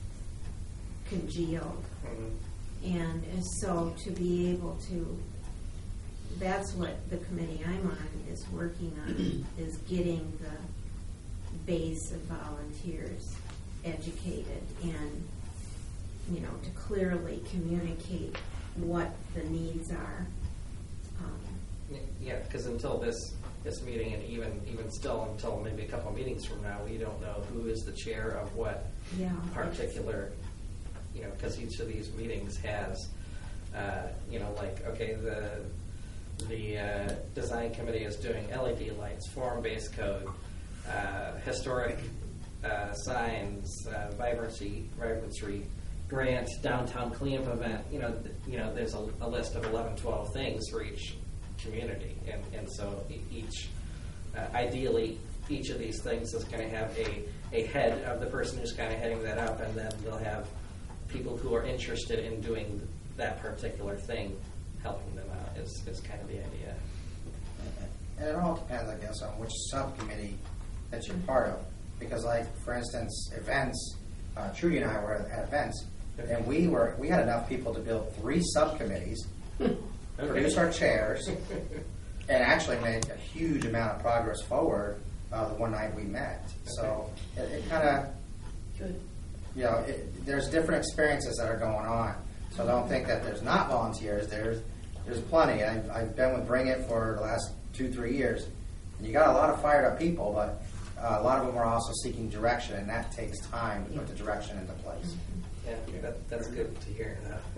S4: congealed. And so to be able to, that's what the committee I'm on is working on, is getting the base of volunteers educated and, you know, to clearly communicate what the needs are. Um,
S12: Yeah, because until this this meeting, and even even still until maybe a couple of meetings from now, we don't know who is the chair of what
S4: Yeah.
S12: particular, you know, because each of these meetings has, uh, you know, like, okay, the the uh, design committee is doing L E D lights, form-based code, uh, historic uh, signs, uh, vibrancy, vibrancy grant, downtown cleanup event. You know, th- you know, there's a, a list of eleven, twelve things for each community. And, and so e- each, uh, ideally, each of these things is going to have a, a head of the person who's kind of heading that up, and then they'll have people who are interested in doing that particular thing helping them out is, is kind of the idea.
S6: And it all depends, I guess, on which subcommittee that you're part of. Because, like, for instance, events, uh, Trudy and I were at events, and we were we had enough people to build three subcommittees,
S12: Okay.
S6: produce our chairs, and actually made a huge amount of progress forward uh, the one night we met. So it, it kind of,
S8: Good.
S6: you know, it, there's different experiences that are going on. So don't think that there's not volunteers. There's there's plenty. I've, I've been with Bring It for the last two, three years. And you got a lot of fired up people, but uh, a lot of them are also seeking direction, and that takes time to put the direction into place.
S12: Yeah, that, that's good to hear.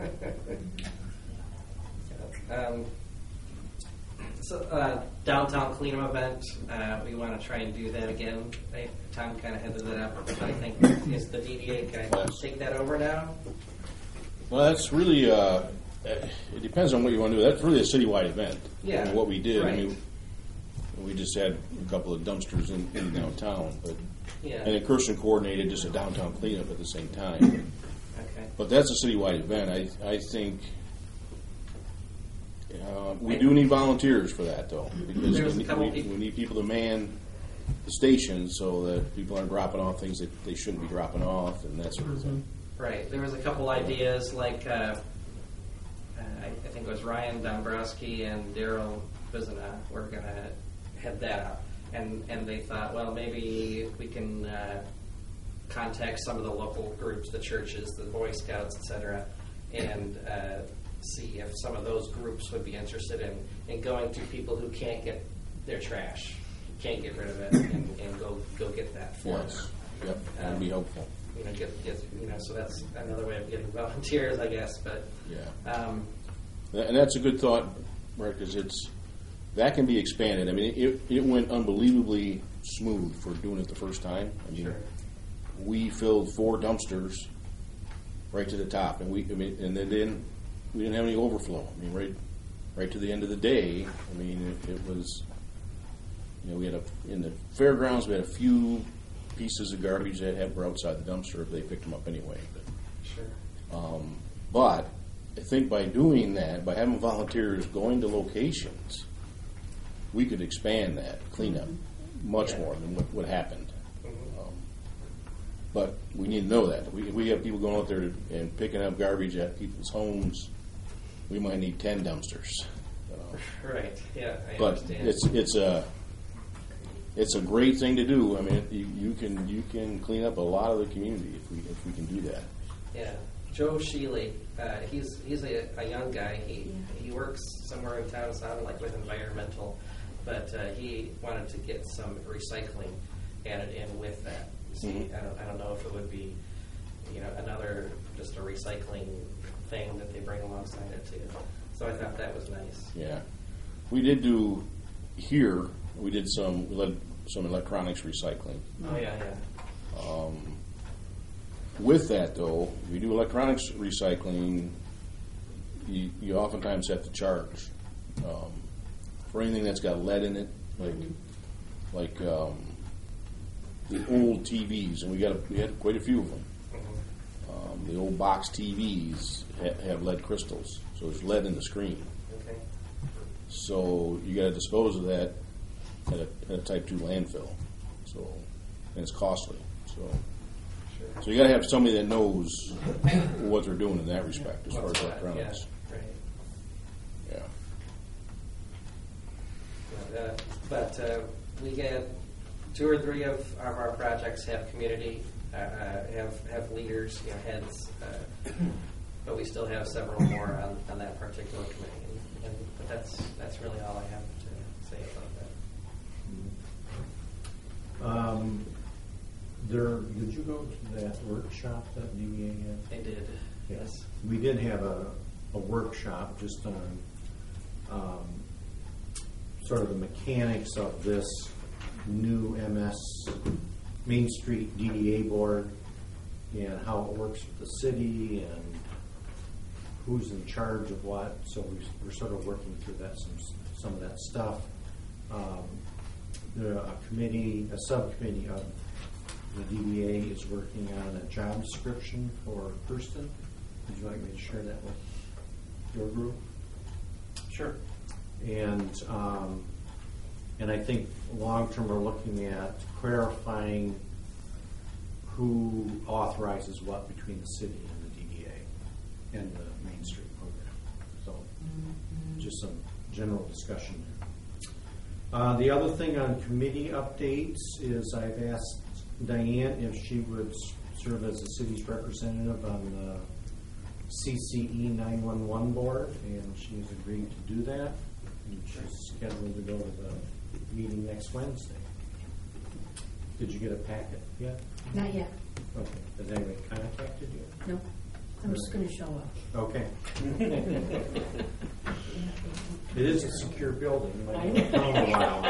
S12: um, so, uh, downtown cleanup event, uh, we want to try and do that again. I, Tom kind of headed that up. I think is the D D A. Can I take that over now?
S3: Well, that's really, uh, it depends on what you want to do. That's really a citywide event.
S12: Yeah.
S3: I mean, what we did,
S12: Right.
S3: I mean, we just had a couple of dumpsters in, in downtown, but
S12: Yeah.
S3: and then Kirsten coordinated just a downtown cleanup at the same time.
S12: Okay.
S3: But that's a citywide event. I I think uh, we do need volunteers for that, though, because
S12: There's
S3: we,
S12: a
S3: need-
S12: couple
S3: we,
S12: people-
S3: we need people to man the stations so that people aren't dropping off things that they shouldn't be dropping off and that sort of thing.
S12: Right. There was a couple ideas, like uh, uh, I, I think it was Ryan Dombrowski and Daryl Bizina were going to head that up, and and they thought, well, maybe we can uh, contact some of the local groups, the churches, the Boy Scouts, et cetera, and uh, see if some of those groups would be interested in, in going to people who can't get their trash, can't get rid of it, and, and go go get that for
S3: Yes.
S12: them.
S3: Yep. That would be helpful.
S12: You know, get, get you know, so that's another way of getting volunteers, I guess. But
S3: Yeah.
S12: um,
S3: And that's a good thought, right? Because it's that can be expanded. I mean, it it went unbelievably smooth for doing it the first time. I mean,
S12: Sure.
S3: we filled four dumpsters right to the top, and we I mean, and then didn't we didn't have any overflow. I mean, right right to the end of the day. I mean, it, it was you know we had a in the fairgrounds we had a few pieces of garbage that had, were outside the dumpster if they picked them up anyway. But,
S12: sure.
S3: um, but I think by doing that, by having volunteers going to locations, we could expand that cleanup much
S12: Yeah.
S3: more than what, what happened.
S12: Mhm.
S3: Um, but we need to know that. We, if we have people going out there to, and picking up garbage at people's homes, we might need ten dumpsters. Uh,
S12: Right. Yeah, I
S3: but
S12: understand.
S3: it's it's a it's a great thing to do. I mean, you, you can you can clean up a lot of the community if we if we can do that.
S12: Yeah. Joe Sheely, uh, he's he's a, a young guy. He he works somewhere in town, sounded like with environmental, but uh, he wanted to get some recycling added in with that. See,
S3: Mhm.
S12: I don't I don't know if it would be, you know, another just a recycling thing that they bring alongside it too. So I thought that was nice.
S3: Yeah, we did do here. We did some we led some electronics recycling.
S12: Oh yeah, yeah.
S3: Um, with that, though, if you do electronics recycling, you, you oftentimes have to charge um, for anything that's got lead in it, like like um, the old T Vs, and we got a, we had quite a few of them. Um, the old box T Vs ha- have lead crystals, so there's lead in the screen.
S12: Okay.
S3: So you got to dispose of that at a, at a Type Two landfill. So and it's costly. So
S12: Sure.
S3: so you got to have somebody that knows what they're doing in that respect as far
S12: What's
S3: as
S12: that?
S3: electronics.
S12: Yeah. Right.
S3: Yeah.
S12: But, uh, but uh, we get two or three of, of our projects have community, uh, uh, have have leaders, you know, heads, uh, but we still have several more on, on that particular committee. And, and but that's that's really all I have to say about that.
S1: Um, there, did you go to that workshop that D V A had?
S12: I did. Yes.
S1: We did have a, a workshop just on um, sort of the mechanics of this new M S Main Street D D A board and how it works with the city and who's in charge of what. So we, we're sort of working through that some some of that stuff. Um, the a committee, a subcommittee of the D D A is working on a job description for Kirsten. Would you like me to share that with your group?
S12: Sure.
S1: And um, and I think long term we're looking at clarifying who authorizes what between the city and the D D A and the Main Street program. So just some general discussion there. Uh, the other thing on committee updates is I've asked Diane if she would serve as the city's representative on the C C E nine one one board, and she's agreed to do that. And she's scheduled to go to the meeting next Wednesday. Did you get a packet yet?
S8: Not yet.
S1: Okay. Has anybody contacted you?
S8: No. I'm just going to show up.
S1: Okay. It is a secure building. You might
S8: I
S1: have to come a while.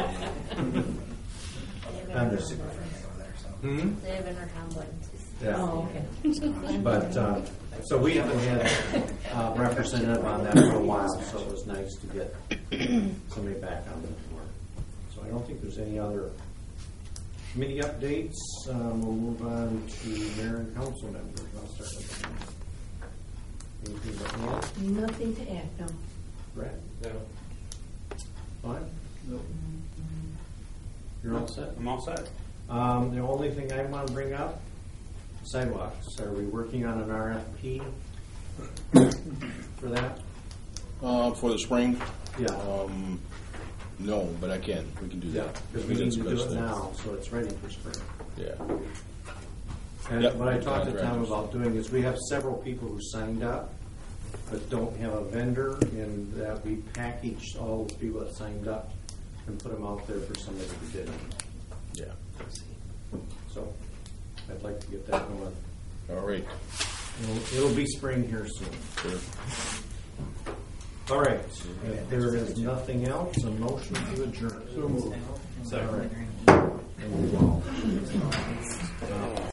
S6: They
S1: I'm
S6: have
S1: just-
S6: intercom over there, so.
S1: Hmm?
S4: They have intercom buttons.
S1: Yeah.
S8: Oh, okay.
S1: But, um, so we haven't had a uh, representative on that for a while, so it was nice to get somebody back on the board. So I don't think there's any other committee updates. Um, we'll move on to mayor and council members. I'll start with them. Anything but that?
S8: Nothing to add, no.
S1: Brett?
S12: No.
S1: Fine?
S11: No.
S1: You're all set?
S11: I'm all set.
S1: Um, the only thing I want to bring up, sidewalks. Are we working on an R F P for that?
S3: Uh, for the spring?
S1: Yeah.
S3: Um, no, but I can. We can do
S1: Yeah,
S3: that.
S1: because we need
S3: That's
S1: to
S3: the
S1: do
S3: best
S1: it
S3: thing.
S1: now, so it's ready for spring.
S3: Yeah.
S1: And
S3: Yep.
S1: what I talked to Tom
S3: Contractors.
S1: about doing is we have several people who signed up but don't have a vendor, and that we packaged all those people that signed up and put them out there for somebody who didn't.
S3: Yeah.
S1: So I'd like to get that going.
S3: All right.
S1: It'll, it'll be spring here soon.
S3: Sure.
S1: All right. If there is nothing else, a motion to adjourn. So moved. All right. Thank you all.